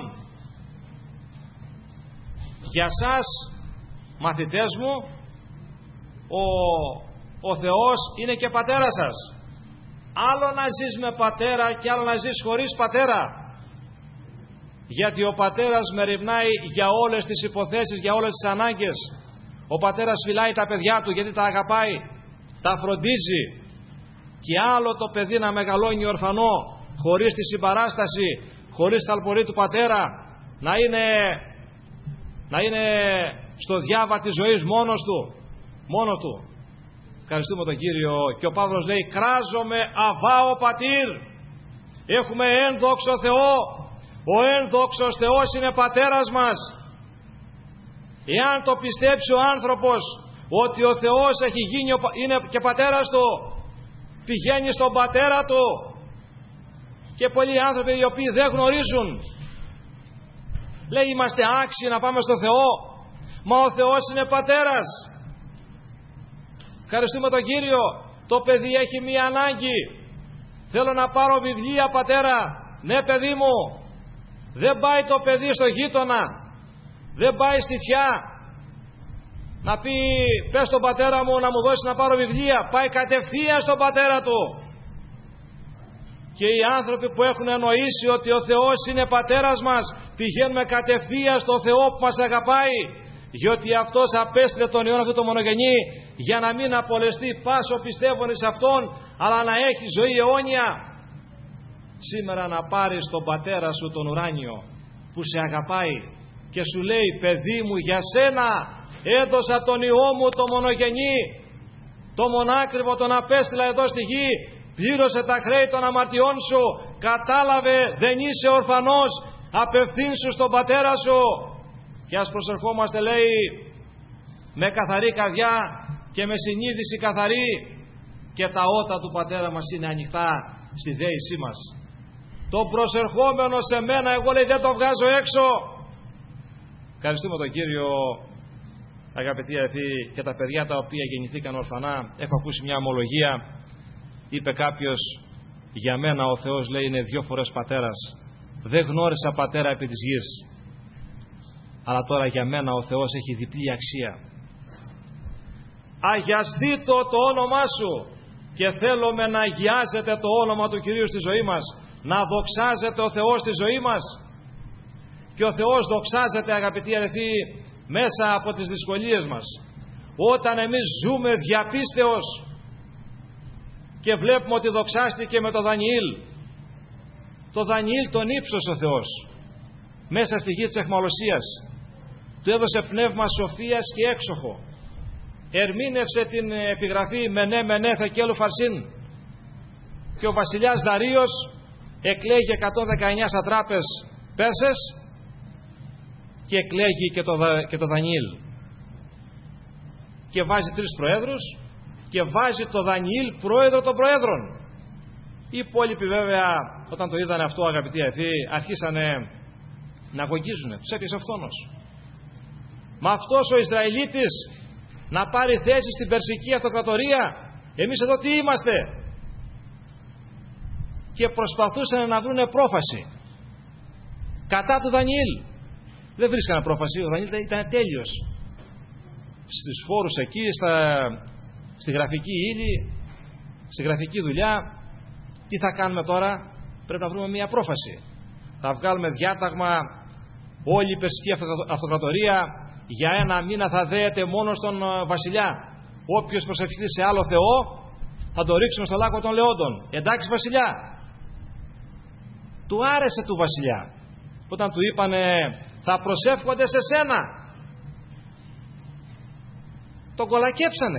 Speaker 1: Για σας, μαθητές μου, ο, ο Θεός είναι και πατέρας σας. Άλλο να ζεις με πατέρα και άλλο να ζεις χωρίς πατέρα. Γιατί ο πατέρας μεριμνάει για όλες τις υποθέσεις, για όλες τις ανάγκες. Ο πατέρας φυλάει τα παιδιά του γιατί τα αγαπάει, τα φροντίζει. Και άλλο το παιδί να μεγαλώνει ορφανό, χωρίς τη συμπαράσταση, χωρίς τα αλπορή του πατέρα, να είναι, να είναι στο διάβα της ζωής μόνος του, μόνο του. Ευχαριστούμε τον Κύριο. Και ο Παύλος λέει κράζομαι αβάω πατήρ. Έχουμε ένδοξο Θεό. Ο ένδοξος Θεός είναι πατέρας μας. Εάν το πιστέψει ο άνθρωπος ότι ο Θεός έχει γίνει, είναι και πατέρας του, πηγαίνει στον πατέρα του. Και πολλοί άνθρωποι οι οποίοι δεν γνωρίζουν, λέει είμαστε άξιοι να πάμε στο Θεό, μα ο Θεός είναι πατέρας. Ευχαριστούμε τον Κύριο. Το παιδί έχει μία ανάγκη. Θέλω να πάρω βιβλία, πατέρα. Ναι, παιδί μου. Δεν πάει το παιδί στο γείτονα, δεν πάει στη θιά να πει πες στον πατέρα μου να μου δώσει να πάρω βιβλία. Πάει κατευθείαν στον πατέρα του. Και οι άνθρωποι που έχουν εννοήσει ότι ο Θεός είναι πατέρας μας, πηγαίνουμε κατευθείαν στο Θεό που μας αγαπάει, διότι Αυτός απέστειλε τον Υιόν αυτού το μονογενή για να μην απολεστεί πάσο πιστεύων εις Αυτόν, αλλά να έχει ζωή αιώνια. Σήμερα να πάρεις τον πατέρα σου τον ουράνιο που σε αγαπάει και σου λέει παιδί μου, για σένα έδωσα τον Υιό μου το μονογενή, το μονάκριβο τον απέστειλα εδώ στη γη, πλήρωσε τα χρέη των αμαρτιών σου, κατάλαβε, δεν είσαι ορφανός, απευθύνσου στον πατέρα σου. Και ας προσερχόμαστε, λέει, με καθαρή καρδιά και με συνείδηση καθαρή, και τα ότα του πατέρα μας είναι ανοιχτά στη δέησή μας. Το προσερχόμενο σε μένα, εγώ, λέει, δεν το βγάζω έξω. Ευχαριστούμε τον Κύριο, αγαπητοί αδελφοί, και τα παιδιά τα οποία γεννηθήκαν ορφανά. Έχω ακούσει μια ομολογία, είπε κάποιος, για μένα ο Θεός, λέει, είναι δύο φορές πατέρας. Δεν γνώρισα πατέρα επί της γης, αλλά τώρα για μένα ο Θεός έχει διπλή αξία. Αγιαστήτω το όνομά σου, και θέλουμε να αγιάζεται το όνομα του Κυρίου στη ζωή μας, να δοξάζεται ο Θεός στη ζωή μας. Και ο Θεός δοξάζεται, αγαπητοί αδελφοί, μέσα από τις δυσκολίες μας. Όταν εμείς ζούμε διαπίστεως και βλέπουμε ότι δοξάστηκε με τον Δανιήλ. Το Δανιήλ τον ύψωσε ο Θεός μέσα στη γη της αιχμαλωσίας. Του έδωσε πνεύμα σοφίας και έξοχο. Ερμήνευσε την επιγραφή «Μενέ μενέ θεκέλου φαρσίν». Και ο βασιλιάς Δαρείος εκλέγει εκατόν δεκαεννιά σατράπες Πέρσες και εκλέγει και το, και το Δανιήλ. Και βάζει τρεις προέδρους και βάζει το Δανιήλ πρόεδρο των προέδρων. Οι υπόλοιποι βέβαια, όταν το είδανε αυτό, αγαπητοί αδελφοί, αρχίσανε να αγωγίζουνε. Τους έπιασε ο φθόνος. Μα αυτός ο Ισραηλίτης να πάρει θέση στην Περσική Αυτοκρατορία, εμείς εδώ τι είμαστε? Και προσπαθούσαν να βρουν πρόφαση κατά του Δανιήλ. Δεν βρίσκανε πρόφαση. Ο Δανιήλ ήταν τέλειος στις φόρους εκεί, στα, στη γραφική ύλη, στη γραφική δουλειά. Τι θα κάνουμε τώρα? Πρέπει να βρούμε μια πρόφαση. Θα βγάλουμε διάταγμα, όλη η Περσική Αυτοκρατορία για ένα μήνα θα δέεται μόνο στον βασιλιά. Όποιος προσευχηθεί σε άλλο θεό θα το ρίξουμε στο λάκκο των λεόντων. Εντάξει βασιλιά? Του άρεσε του βασιλιά. Όταν του είπανε θα προσεύχονται σε σένα, τον κολακέψανε.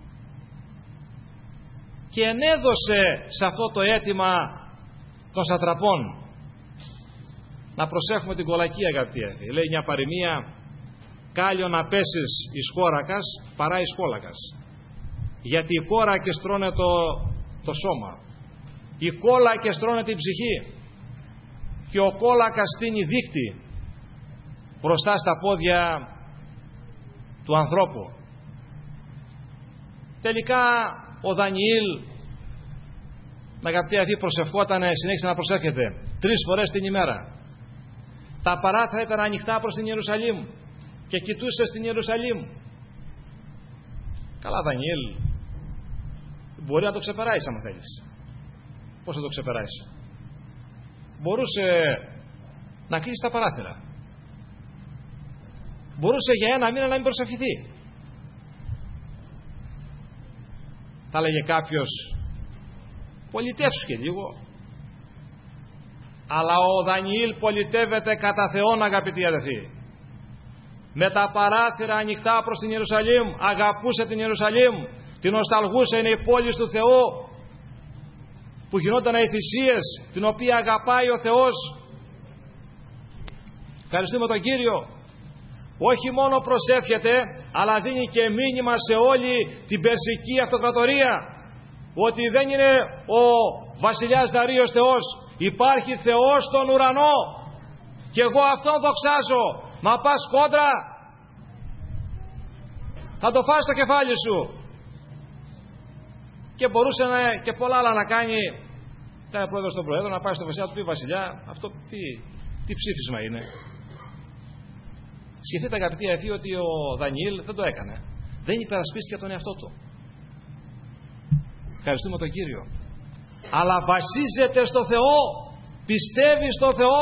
Speaker 1: Και ενέδωσε σε αυτό το αίτημα των σατραπών να προσέχουμε την κολακία, αγαπητοί. Λέει μια παροιμία, κάλιο να πέσεις εις κόρακας παρά εις κόλακας. Γιατί οι κόρακες τρώνε το, το σώμα, οι κόλακες τρώνε την ψυχή, και ο κόλακας στείνει δίκτυ μπροστά στα πόδια του ανθρώπου. Τελικά ο Δανιήλ, αγαπητοί αδελφοί, προσευχότανε, συνέχισε να προσεύχεται τρεις φορές την ημέρα. Τα παράθυρα ήταν ανοιχτά προς την Ιερουσαλήμ και κοιτούσε στην Ιερουσαλήμ. Καλά Δανιήλ, μπορεί να το ξεπεράεις άμα θέλεις. Πώς θα το ξεπεράεις? Μπορούσε να κλείσει τα παράθυρα. Μπορούσε για ένα μήνα να μην προσευχηθεί. Θα λέγε κάποιος, πολιτεύσου και λίγο. Αλλά ο Δανιήλ πολιτεύεται κατά Θεόν, αγαπητοί αδελφοί. Με τα παράθυρα ανοιχτά προς την Ιερουσαλήμ, αγαπούσε την Ιερουσαλήμ, την νοσταλγούσε, είναι η πόλη του Θεού, που γινόταν οι θυσίες, την οποία αγαπάει ο Θεός. Ευχαριστούμε τον Κύριο. Όχι μόνο προσεύχεται, αλλά δίνει και μήνυμα σε όλη την Περσική Αυτοκρατορία ότι δεν είναι ο βασιλιάς Δαρείος Θεός, υπάρχει Θεός στον ουρανό και εγώ αυτόν δοξάζω. Μα πας κόντρα, θα το φας στο κεφάλι σου. Και μπορούσε να, και πολλά άλλα να κάνει. Ήταν πρόεδρος στον Προέδρο, να πάει στο βασιλιά, του πει βασιλιά, αυτό τι, τι ψήφισμα είναι. Σκεφτείτε αγαπητοί αδελφοί ότι ο Δανιήλ δεν το έκανε. Δεν υπερασπίστηκε τον εαυτό του. Ευχαριστούμε τον Κύριο. Αλλά βασίζεται στο Θεό, πιστεύει στο Θεό.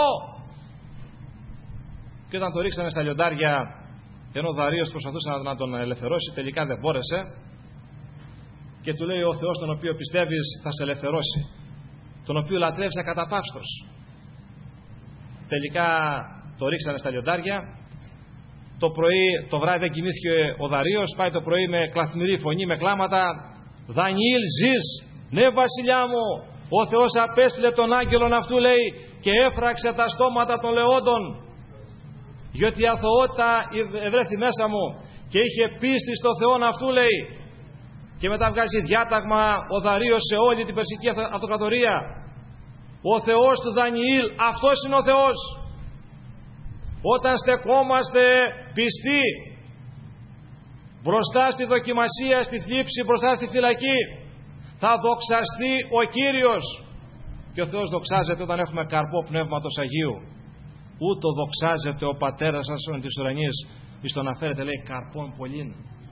Speaker 1: Και όταν το ρίξανε στα λιοντάρια, ενώ ο Δαρείος προσπαθούσε να τον ελευθερώσει, τελικά δεν μπόρεσε. Και του λέει: ο Θεός τον οποίο πιστεύεις θα σε ελευθερώσει, τον οποίο λατρεύεις ακαταπαύστος. Τελικά το ρίξανε στα λιοντάρια. Το πρωί, το βράδυ δεν κοιμήθηκε ο Δαρείος. Πάει το πρωί με κλαθμυρή φωνή, με κλάματα: Δανιήλ, ζεις? Ναι, βασιλιά μου. Ο Θεός απέστειλε τον άγγελον αυτού, λέει, και έφραξε τα στόματα των λεόντων, διότι η αθωότητα ευρέθη μέσα μου και είχε πίστη στο Θεόν αυτού, λέει. Και μετά βγάζει διάταγμα ο Δαρείος σε όλη την Περσική Αυτοκρατορία: ο Θεός του Δανιήλ, αυτός είναι ο Θεός. Όταν στεκόμαστε πιστοί μπροστά στη δοκιμασία, στη θλίψη, μπροστά στη φυλακή, θα δοξαστεί ο Κύριος. Και ο Θεός δοξάζεται όταν έχουμε καρπό Πνεύματος Αγίου. Ούτω δοξάζεται ο Πατέρας σας της ουρανής, εις το να φέρετε, λέει, καρπών πολλήν.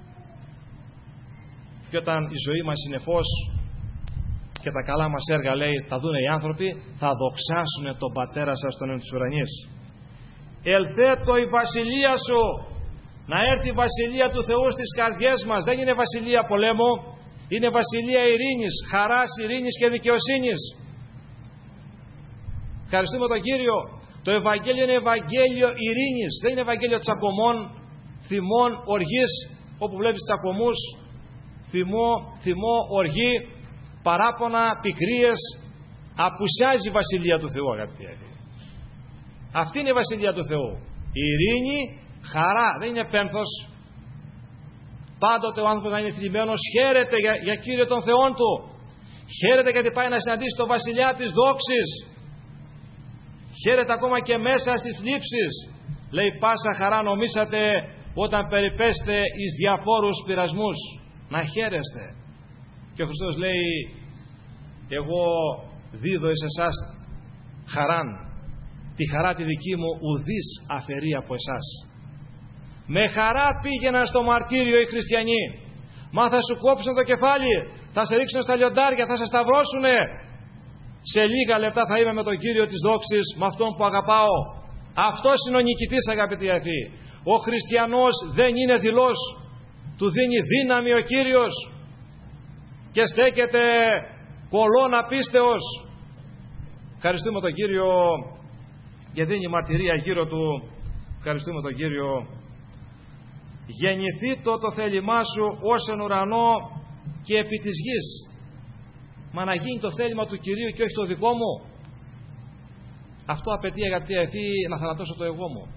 Speaker 1: Και όταν η ζωή μας είναι φως και τα καλά μας έργα, λέει, θα δούνε οι άνθρωποι, θα δοξάσουν τον Πατέρα σας των της ουρανής. Ελθέτω η βασιλεία σου, να έρθει η βασιλεία του Θεού στις καρδιές μας. Δεν είναι βασιλεία πολέμου, είναι βασιλεία ειρήνης, χαράς, ειρήνης και δικαιοσύνης. Ευχαριστούμε τον Κύριο. Το Ευαγγέλιο είναι Ευαγγέλιο ειρήνης, δεν είναι Ευαγγέλιο τσακωμών, θυμών, οργής, όπου βλέπεις τσακωμούς, θυμό, θυμό, οργή, παράπονα, πικρίες. Απουσιάζει η βασιλεία του Θεού, αγαπητοί. Αυτή είναι η βασιλεία του Θεού. Η ειρήνη, χαρά, δεν είναι πένθος. Πάντοτε ο άνθρωπος να είναι θλιμμένος, χαίρεται για, για Κύριο των Θεών του. Χαίρεται γιατί πάει να συναντήσει τον βασιλιά της δόξης. Χαίρεται ακόμα και μέσα στις θλίψεις. Λέει: πάσα χαρά νομίσατε όταν περιπέστε εις διαφόρους πειρασμούς. Να χαίρεστε. Και ο Χριστός λέει: εγώ δίδω εις εσάς χαράν. Τη χαρά τη δική μου ουδής αφαιρεί από εσάς. Με χαρά πήγαιναν στο μαρτύριο οι χριστιανοί. Μα θα σου κόψουν το κεφάλι, θα σε ρίξουν στα λιοντάρια, θα σε σταυρώσουνε. Σε λίγα λεπτά θα είμαι με τον Κύριο της δόξης, με αυτόν που αγαπάω. Αυτός είναι ο νικητής, αγαπητοί αδελφοί. Ο χριστιανός δεν είναι δειλός. Του δίνει δύναμη ο Κύριος και στέκεται κολόν απίστεως. Ευχαριστούμε τον Κύριο και δίνει μαρτυρία γύρω του. Ευχαριστούμε τον Κύριο. Γεννηθεί το το θέλημά σου ως εν ουρανό και επί της γης. Μα να γίνει το θέλημα του Κυρίου και όχι το δικό μου. Αυτό απαιτεί, αγαπητοί αδελφοί, να θανατώσω το εγώ μου.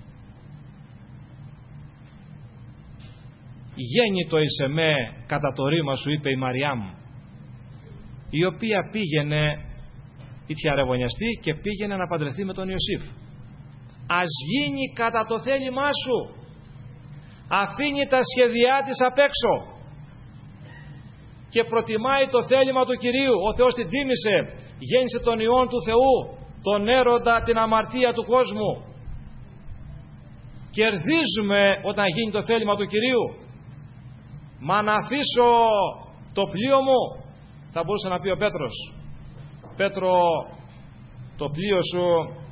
Speaker 1: Γέννητο εις εμέ κατά το ρήμα σου, είπε η Μαριάμ, η οποία πήγαινε, είχε αρεβωνιαστεί και πήγαινε να παντρευτεί με τον Ιωσήφ. Ας γίνει κατά το θέλημά σου. Αφήνει τα σχέδιά της απ' έξω και προτιμάει το θέλημα του Κυρίου. Ο Θεός την τίμησε, γέννησε τον Υιόν του Θεού, τον έρωτα, την αμαρτία του κόσμου. Κερδίζουμε όταν γίνει το θέλημα του Κυρίου. Μα να αφήσω το πλοίο μου, θα μπορούσε να πει ο Πέτρος: Πέτρο, το πλοίο σου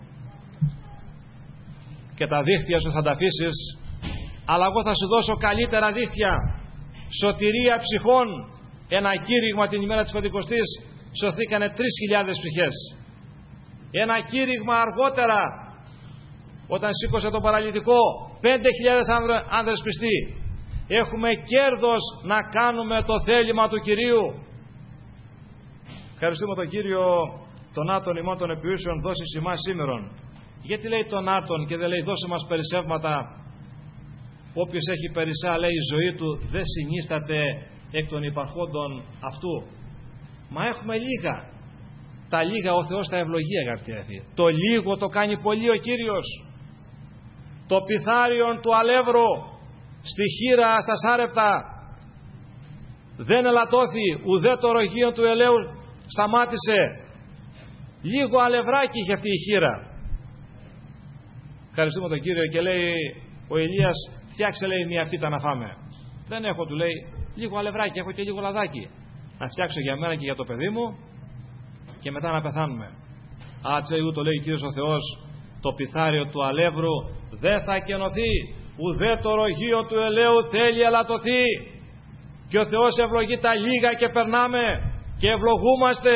Speaker 1: και τα δίχτυα σου θα τα αφήσεις, αλλά εγώ θα σου δώσω καλύτερα δίχτυα, σωτηρία ψυχών. Ένα κήρυγμα την ημέρα της Πεντηκοστής σωθήκανε τρεις χιλιάδες ψυχές. Ένα κήρυγμα αργότερα, όταν σήκωσε τον παραλυτικό, πέντε χιλιάδες άνδρες πιστοί. Έχουμε κέρδος να κάνουμε το θέλημα του Κυρίου. Ευχαριστούμε τον Κύριο, τον άτον ημών των επιούσεων δώσει ημάς σήμερον. Γιατί λέει τον άτον και δεν λέει δώσε μας περισσεύματα? Όποιος έχει περισσά, λέει, η ζωή του δεν συνίσταται εκ των υπαρχόντων αυτού. Μα έχουμε λίγα. Τα λίγα ο Θεός τα ευλογεί, αγαπητοί αδελφοί. Το λίγο το κάνει πολύ ο Κύριος. Το πιθάριον του αλεύρου στη χείρα, στα σάρεπτα, δεν ελαττώθη, ουδέ το ρογείο του ελαίου σταμάτησε. Λίγο αλευράκι είχε αυτή η χείρα. Ευχαριστούμε τον Κύριο. Και λέει ο Ηλίας, φτιάξε, λέει, μια πίτα να φάμε. Δεν έχω, του λέει, λίγο αλευράκι, έχω και λίγο λαδάκι. Να φτιάξω για μένα και για το παιδί μου και μετά να πεθάνουμε. Άτσε ούτω, λέει ο Κύριος ο Θεός, το πιθάριο του αλεύρου δεν θα κενωθεί, ουδέ το ρογείο του ελαίου θέλει ελαττωθεί. Και ο Θεός ευλογεί τα λίγα και περνάμε και ευλογούμαστε.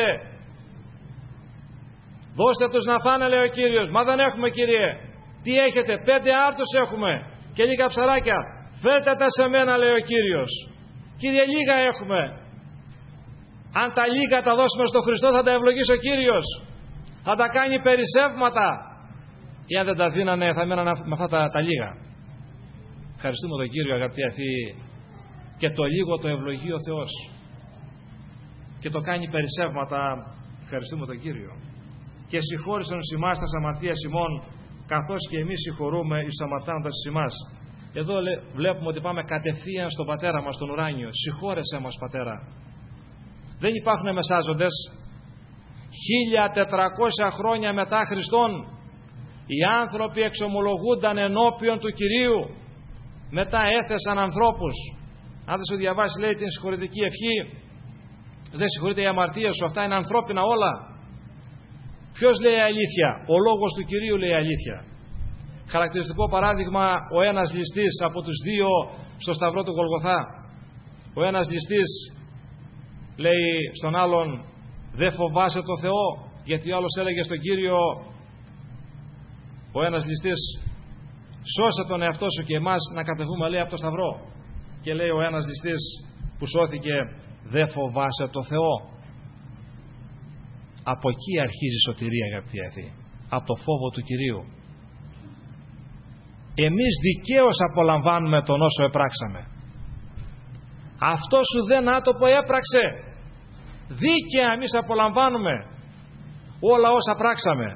Speaker 1: Δώστε τους να φάνε, λέει ο Κύριος. Μα δεν έχουμε, Κύριε. Τι έχετε? Πέντε άρτους έχουμε και λίγα ψαράκια. Φέρτε τα σε μένα, λέει ο Κύριος. Κύριε, λίγα έχουμε. Αν τα λίγα τα δώσουμε στον Χριστό, θα τα ευλογήσει ο Κύριος. Θα τα κάνει περισσεύματα. Ή αν δεν τα δίνανε, θα μέναν με αυτά τα, τα λίγα. Ευχαριστούμε τον Κύριο, αγαπητοί αυτοί. Και το λίγο το ευλογεί ο Θεός. Και το κάνει περισσεύματα. Ευχαριστούμε τον Κύριο. Και συγχώρησαν εις ημάς τα αμαρτίας ημών, καθώς και εμείς συγχωρούμε εις αμαρτάνοντας εις ημάς. Εδώ βλέπουμε ότι πάμε κατευθείαν στον Πατέρα μας, τον ουράνιο. Συγχώρεσέ μας, Πατέρα. Δεν υπάρχουν μεσάζοντες. χίλια τετρακόσια χρόνια μετά Χριστόν, οι άνθρωποι εξομολογούνταν ενώπιον του Κυρίου. Μετά έθεσαν ανθρώπους. Αν δεν σου διαβάσει, λέει, την συγχωρητική ευχή, δεν συγχωρείται η αμαρτία σου. Αυτά είναι ανθρώπινα όλα. Ποιος λέει αλήθεια? Ο λόγος του Κυρίου λέει αλήθεια. Χαρακτηριστικό παράδειγμα, ο ένας ληστής από τους δύο στο σταυρό του Γολγοθά. Ο ένας ληστής λέει στον άλλον, δεν φοβάσαι το Θεό? Γιατί ο άλλος έλεγε στον Κύριο, ο ένας ληστής, σώσε τον εαυτό σου και εμάς να κατεβούμε, λέει, από το σταυρό. Και λέει ο ένας ληστής που σώθηκε, δεν φοβάσαι το Θεό? Από εκεί αρχίζει η σωτηρία, αγαπητοί αδελφοί. Από το φόβο του Κυρίου. Εμείς δικαίως απολαμβάνουμε τον όσο επράξαμε. Αυτό σου δεν άτοπο έπραξε. Δίκαια εμείς απολαμβάνουμε όλα όσα πράξαμε.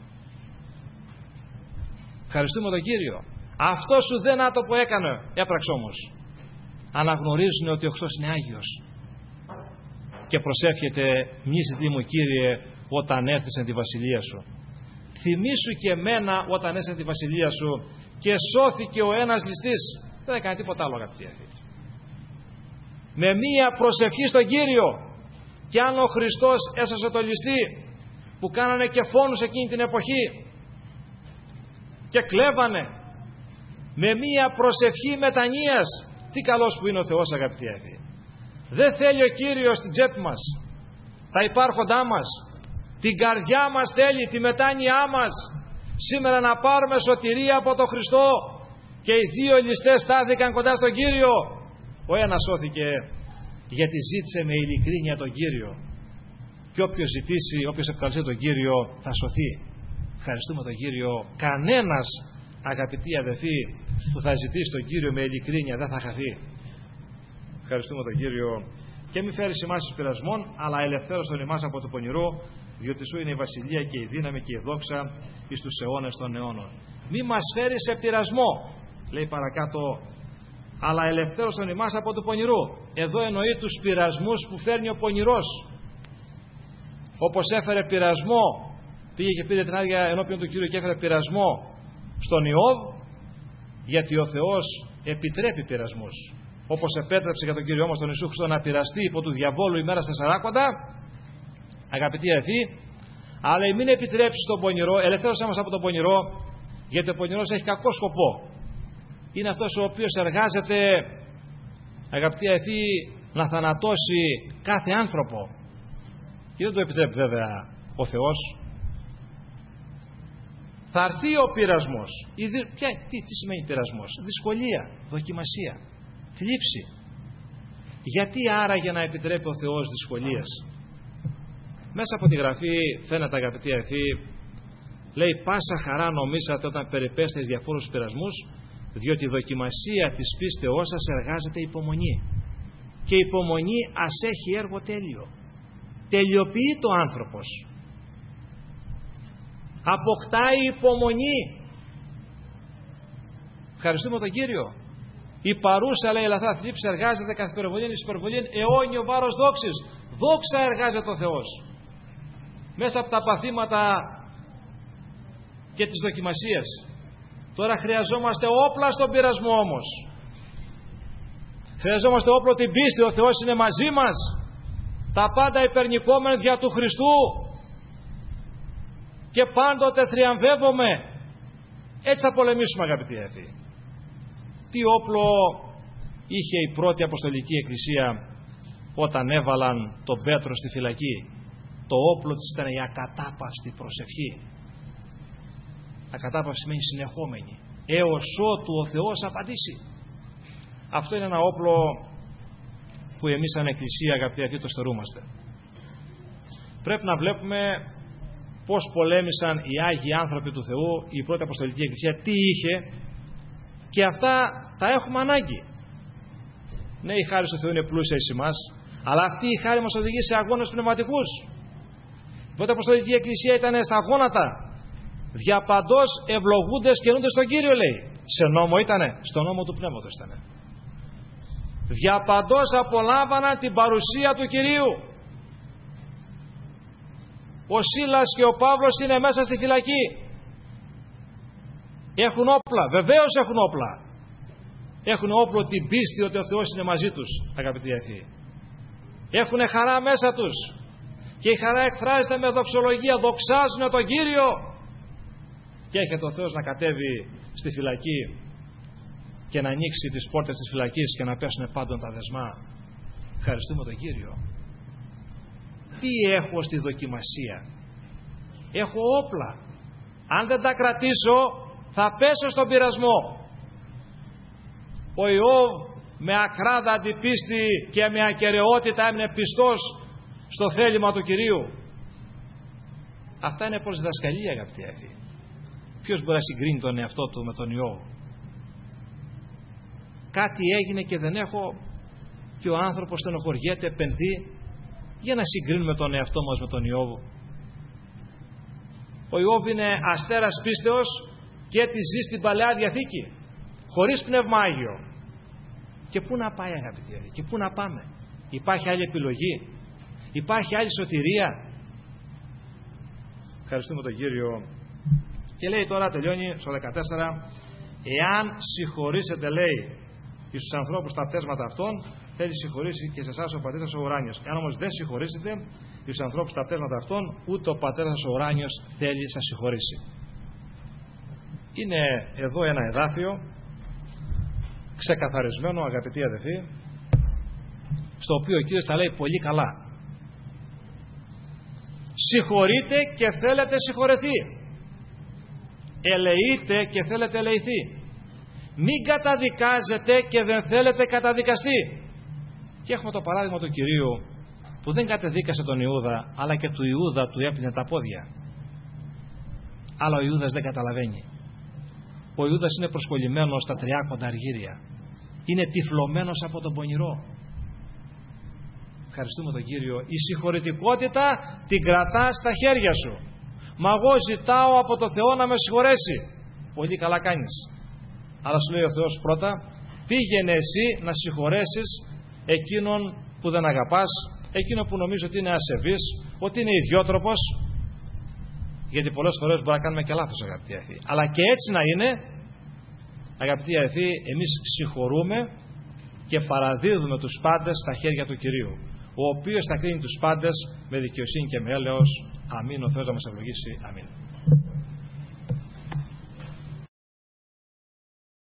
Speaker 1: Ευχαριστούμε τον Κύριο. Αυτό σου δεν άτοπο έκανε, έπραξε όμως. Αναγνωρίζουν ότι ο Χριστός είναι Άγιος. Και προσεύχεται, μνήσθη μου, Κύριε, όταν έρθεις τη βασιλεία σου. Θυμήσου και εμένα όταν έρθεις τη βασιλεία σου. Και σώθηκε ο ένας ληστής. Δεν έκανε τίποτα άλλο, αγαπητοί αδελφοί. Με μία προσευχή στον Κύριο. Και αν ο Χριστός έσωσε το ληστή, που κάνανε και φόνους εκείνη την εποχή και κλέβανε, με μία προσευχή μετανοίας. Τι καλός που είναι ο Θεός, αγαπητοί αδελφοί. Δεν θέλει ο Κύριος την τσέπη μας, τα υπάρχοντά μας, την καρδιά μας θέλει, τη μετάνοιά μας. Σήμερα να πάρουμε σωτηρία από τον Χριστό. Και οι δύο ληστές στάθηκαν κοντά στον Κύριο. Ο ένας σώθηκε γιατί ζήτησε με ειλικρίνεια τον Κύριο. Και όποιος ζητήσει, όποιος ευχαριστεί τον Κύριο, θα σωθεί. Ευχαριστούμε τον Κύριο. Κανένας, αγαπητοί αδελφοί, που θα ζητήσει τον Κύριο με ειλικρίνεια δεν θα χαθεί. Ευχαριστούμε τον Κύριο. Και μη φέρεις ημάς εις πειρασμών, αλλά ελευθέρωσον ημάς από το πονηρό, διότι σου είναι η βασιλεία και η δύναμη και η δόξα εις τους αιώνες των αιώνων. Μη μας φέρεις σε πειρασμό, λέει παρακάτω, αλλά ελευθέρωσον ημάς από το πονηρό. Εδώ εννοεί τους πειρασμούς που φέρνει ο πονηρός. Όπως έφερε πειρασμό, πήγε και πήρε την άδεια ενώπιον του Κύριου και έφερε πειρασμό στον Ιώβ, γιατί ο Θεός επιτρέπει πειρασμούς. Όπως επέτρεψε για τον Κύριο μας τον Ιησού Χριστό να πειραστεί υπό του διαβόλου ημέρα τεσσαράκοντα, αγαπητοί αδελφοί, αλλά μην επιτρέψεις τον πονηρό, ελευθέρωσέ μας από τον πονηρό, γιατί ο πονηρός έχει κακό σκοπό. Είναι αυτός ο οποίος εργάζεται, αγαπητοί αδελφοί, να θανατώσει κάθε άνθρωπο. Και δεν το επιτρέπει βέβαια ο Θεός. Θα έρθει ο πειρασμός. Η δι... Ποια... τι, τι σημαίνει πειρασμός? Δυσκολία, δοκιμασία, θλίψη. Γιατί άραγε να επιτρέπει ο Θεός δυσκολίες? Μέσα από τη Γραφή φαίνεται, αγαπητοί αδελφοί, λέει, πάσα χαρά νομίσατε όταν περιπέστε εις διαφόρους πειρασμούς, διότι η δοκιμασία της πίστεώς σας εργάζεται υπομονή. Και η υπομονή ας έχει έργο τέλειο. τελειοποιείται ο άνθρωπος, αποκτάει υπομονή. Ευχαριστούμε τον Κύριο. Η παρούσα, λέει, ελαθά θλίψη εργάζεται καθ' υπερβολήν εις υπερβολήν αιώνιο βάρος δόξης. Δόξα εργάζεται ο Θεός μέσα από τα παθήματα και τις δοκιμασίες. Τώρα χρειαζόμαστε όπλα στον πειρασμό όμως. Χρειαζόμαστε όπλο την πίστη. Ο Θεός είναι μαζί μας. Τα πάντα υπερνικόμενα δια του Χριστού. Και πάντοτε θριαμβεύομαι. Έτσι θα πολεμήσουμε, αγαπητοί αδελφοί. Τι όπλο είχε η πρώτη Αποστολική Εκκλησία όταν έβαλαν τον Πέτρο στη φυλακή? Το όπλο της ήταν η ακατάπαυστη προσευχή. Ακατάπαυση σημαίνει συνεχόμενη, έως ότου ο Θεός απαντήσει. Αυτό είναι ένα όπλο που εμείς σαν Εκκλησία, αγαπητοί αδελφοί, το στερούμαστε. Πρέπει να βλέπουμε πώς πολέμησαν οι Άγιοι άνθρωποι του Θεού, η πρώτη Αποστολική Εκκλησία, τι είχε, και αυτά τα έχουμε ανάγκη. Ναι, η χάρη του Θεού είναι πλούσια εις εμάς, αλλά αυτή η χάρη μας οδηγεί σε αγώνες πνευματικούς. Η πρώτη Αποστολική Εκκλησία ήταν στα γόνατα. Διαπαντός ευλογούντες καινούντες στον Κύριο, λέει. Σε νόμο ήτανε? Στο νόμο του Πνεύματος ήτανε. Διαπαντός απολάμβαναν την παρουσία του Κυρίου. Ο Σίλας και ο Παύλος είναι μέσα στη φυλακή. Έχουν όπλα, βεβαίως έχουν όπλα. Έχουν όπλο την πίστη ότι ο Θεός είναι μαζί τους, αγαπητοί αδελφοί. Έχουν χαρά μέσα τους. Και η χαρά εκφράζεται με δοξολογία. Δοξάζουν τον Κύριο. Και έρχεται ο Θεός να κατέβει στη φυλακή και να ανοίξει τις πόρτες της φυλακής και να πέσουν πάντων τα δεσμά. Ευχαριστούμε τον Κύριο. Τι έχω στη δοκιμασία? Έχω όπλα. Αν δεν τα κρατήσω θα πέσω στον πειρασμό. Ο Ιώβ με ακράδαντη πίστη και με ακεραιότητα έμεινε πιστός στο θέλημα του Κυρίου. Αυτά είναι προς διδασκαλία, αγαπητοί αδελφοί. Ποιος μπορεί να συγκρίνει τον εαυτό του με τον Ιώβ? Κάτι έγινε και δεν έχω, και ο άνθρωπος στενοχωριέται, επενδύει. Για να συγκρίνουμε τον εαυτό μας με τον Ιώβ. Ο Ιώβ είναι αστέρας πίστεως και έτσι ζει στην Παλαιά Διαθήκη, χωρίς Πνεύμα Άγιο. Και πού να πάει, αγαπητοί, και πού να πάμε? Υπάρχει άλλη επιλογή? Υπάρχει άλλη σωτηρία? Ευχαριστούμε τον Κύριο. Και λέει τώρα, τελειώνει στο δεκατέσσερα, εάν συγχωρήσετε, λέει, εις τους ανθρώπους τα πτέσματα αυτών, θέλει συγχωρήσει και σε εσάς ο Πατέρας σας ο ουράνιος. Εάν όμως δεν συγχωρήσετε εις τους ανθρώπους τα πτέσματα αυτών, ούτε ο Πατέρας σας ο ουράνιος θέλει να σας συγχωρήσει. Είναι εδώ ένα εδάφιο ξεκαθαρισμένο, αγαπητοί αδελφοί, στο οποίο ο Κύριος τα λέει πολύ καλά. Συγχωρείτε και θέλετε συγχωρεθεί. Ελεείτε και θέλετε ελεηθεί. Μην καταδικάζετε και δεν θέλετε καταδικαστεί. Και έχουμε το παράδειγμα του Κυρίου που δεν κατεδίκασε τον Ιούδα, αλλά και του Ιούδα του έπλυνε τα πόδια. Αλλά ο Ιούδας δεν καταλαβαίνει. Ο Ιούδας είναι προσκολλημένος στα τριάκοντα αργύρια. Είναι τυφλωμένος από τον πονηρό. Ευχαριστούμε τον Κύριο. Η συγχωρητικότητα την κρατάς στα χέρια σου. Μα εγώ ζητάω από το Θεό να με συγχωρέσει. Πολύ καλά κάνεις. Αλλά σου λέει ο Θεός πρώτα, πήγαινε εσύ να συγχωρέσεις εκείνον που δεν αγαπάς, εκείνο που νομίζω ότι είναι ασεβής, ότι είναι ιδιότροπος. Γιατί πολλές φορές μπορεί να κάνουμε και λάθος, αγαπητοί αδελφοί. Αλλά και έτσι να είναι, αγαπητοί αδελφοί, εμείς συγχωρούμε και παραδίδουμε τους πάντες στα χέρια του Κυρίου, ο οποίος θα κρίνει τους πάντες με δικαιοσύνη και με έλεος. Αμήν. Ο Θεός να μας ευλογήσει. Αμήν.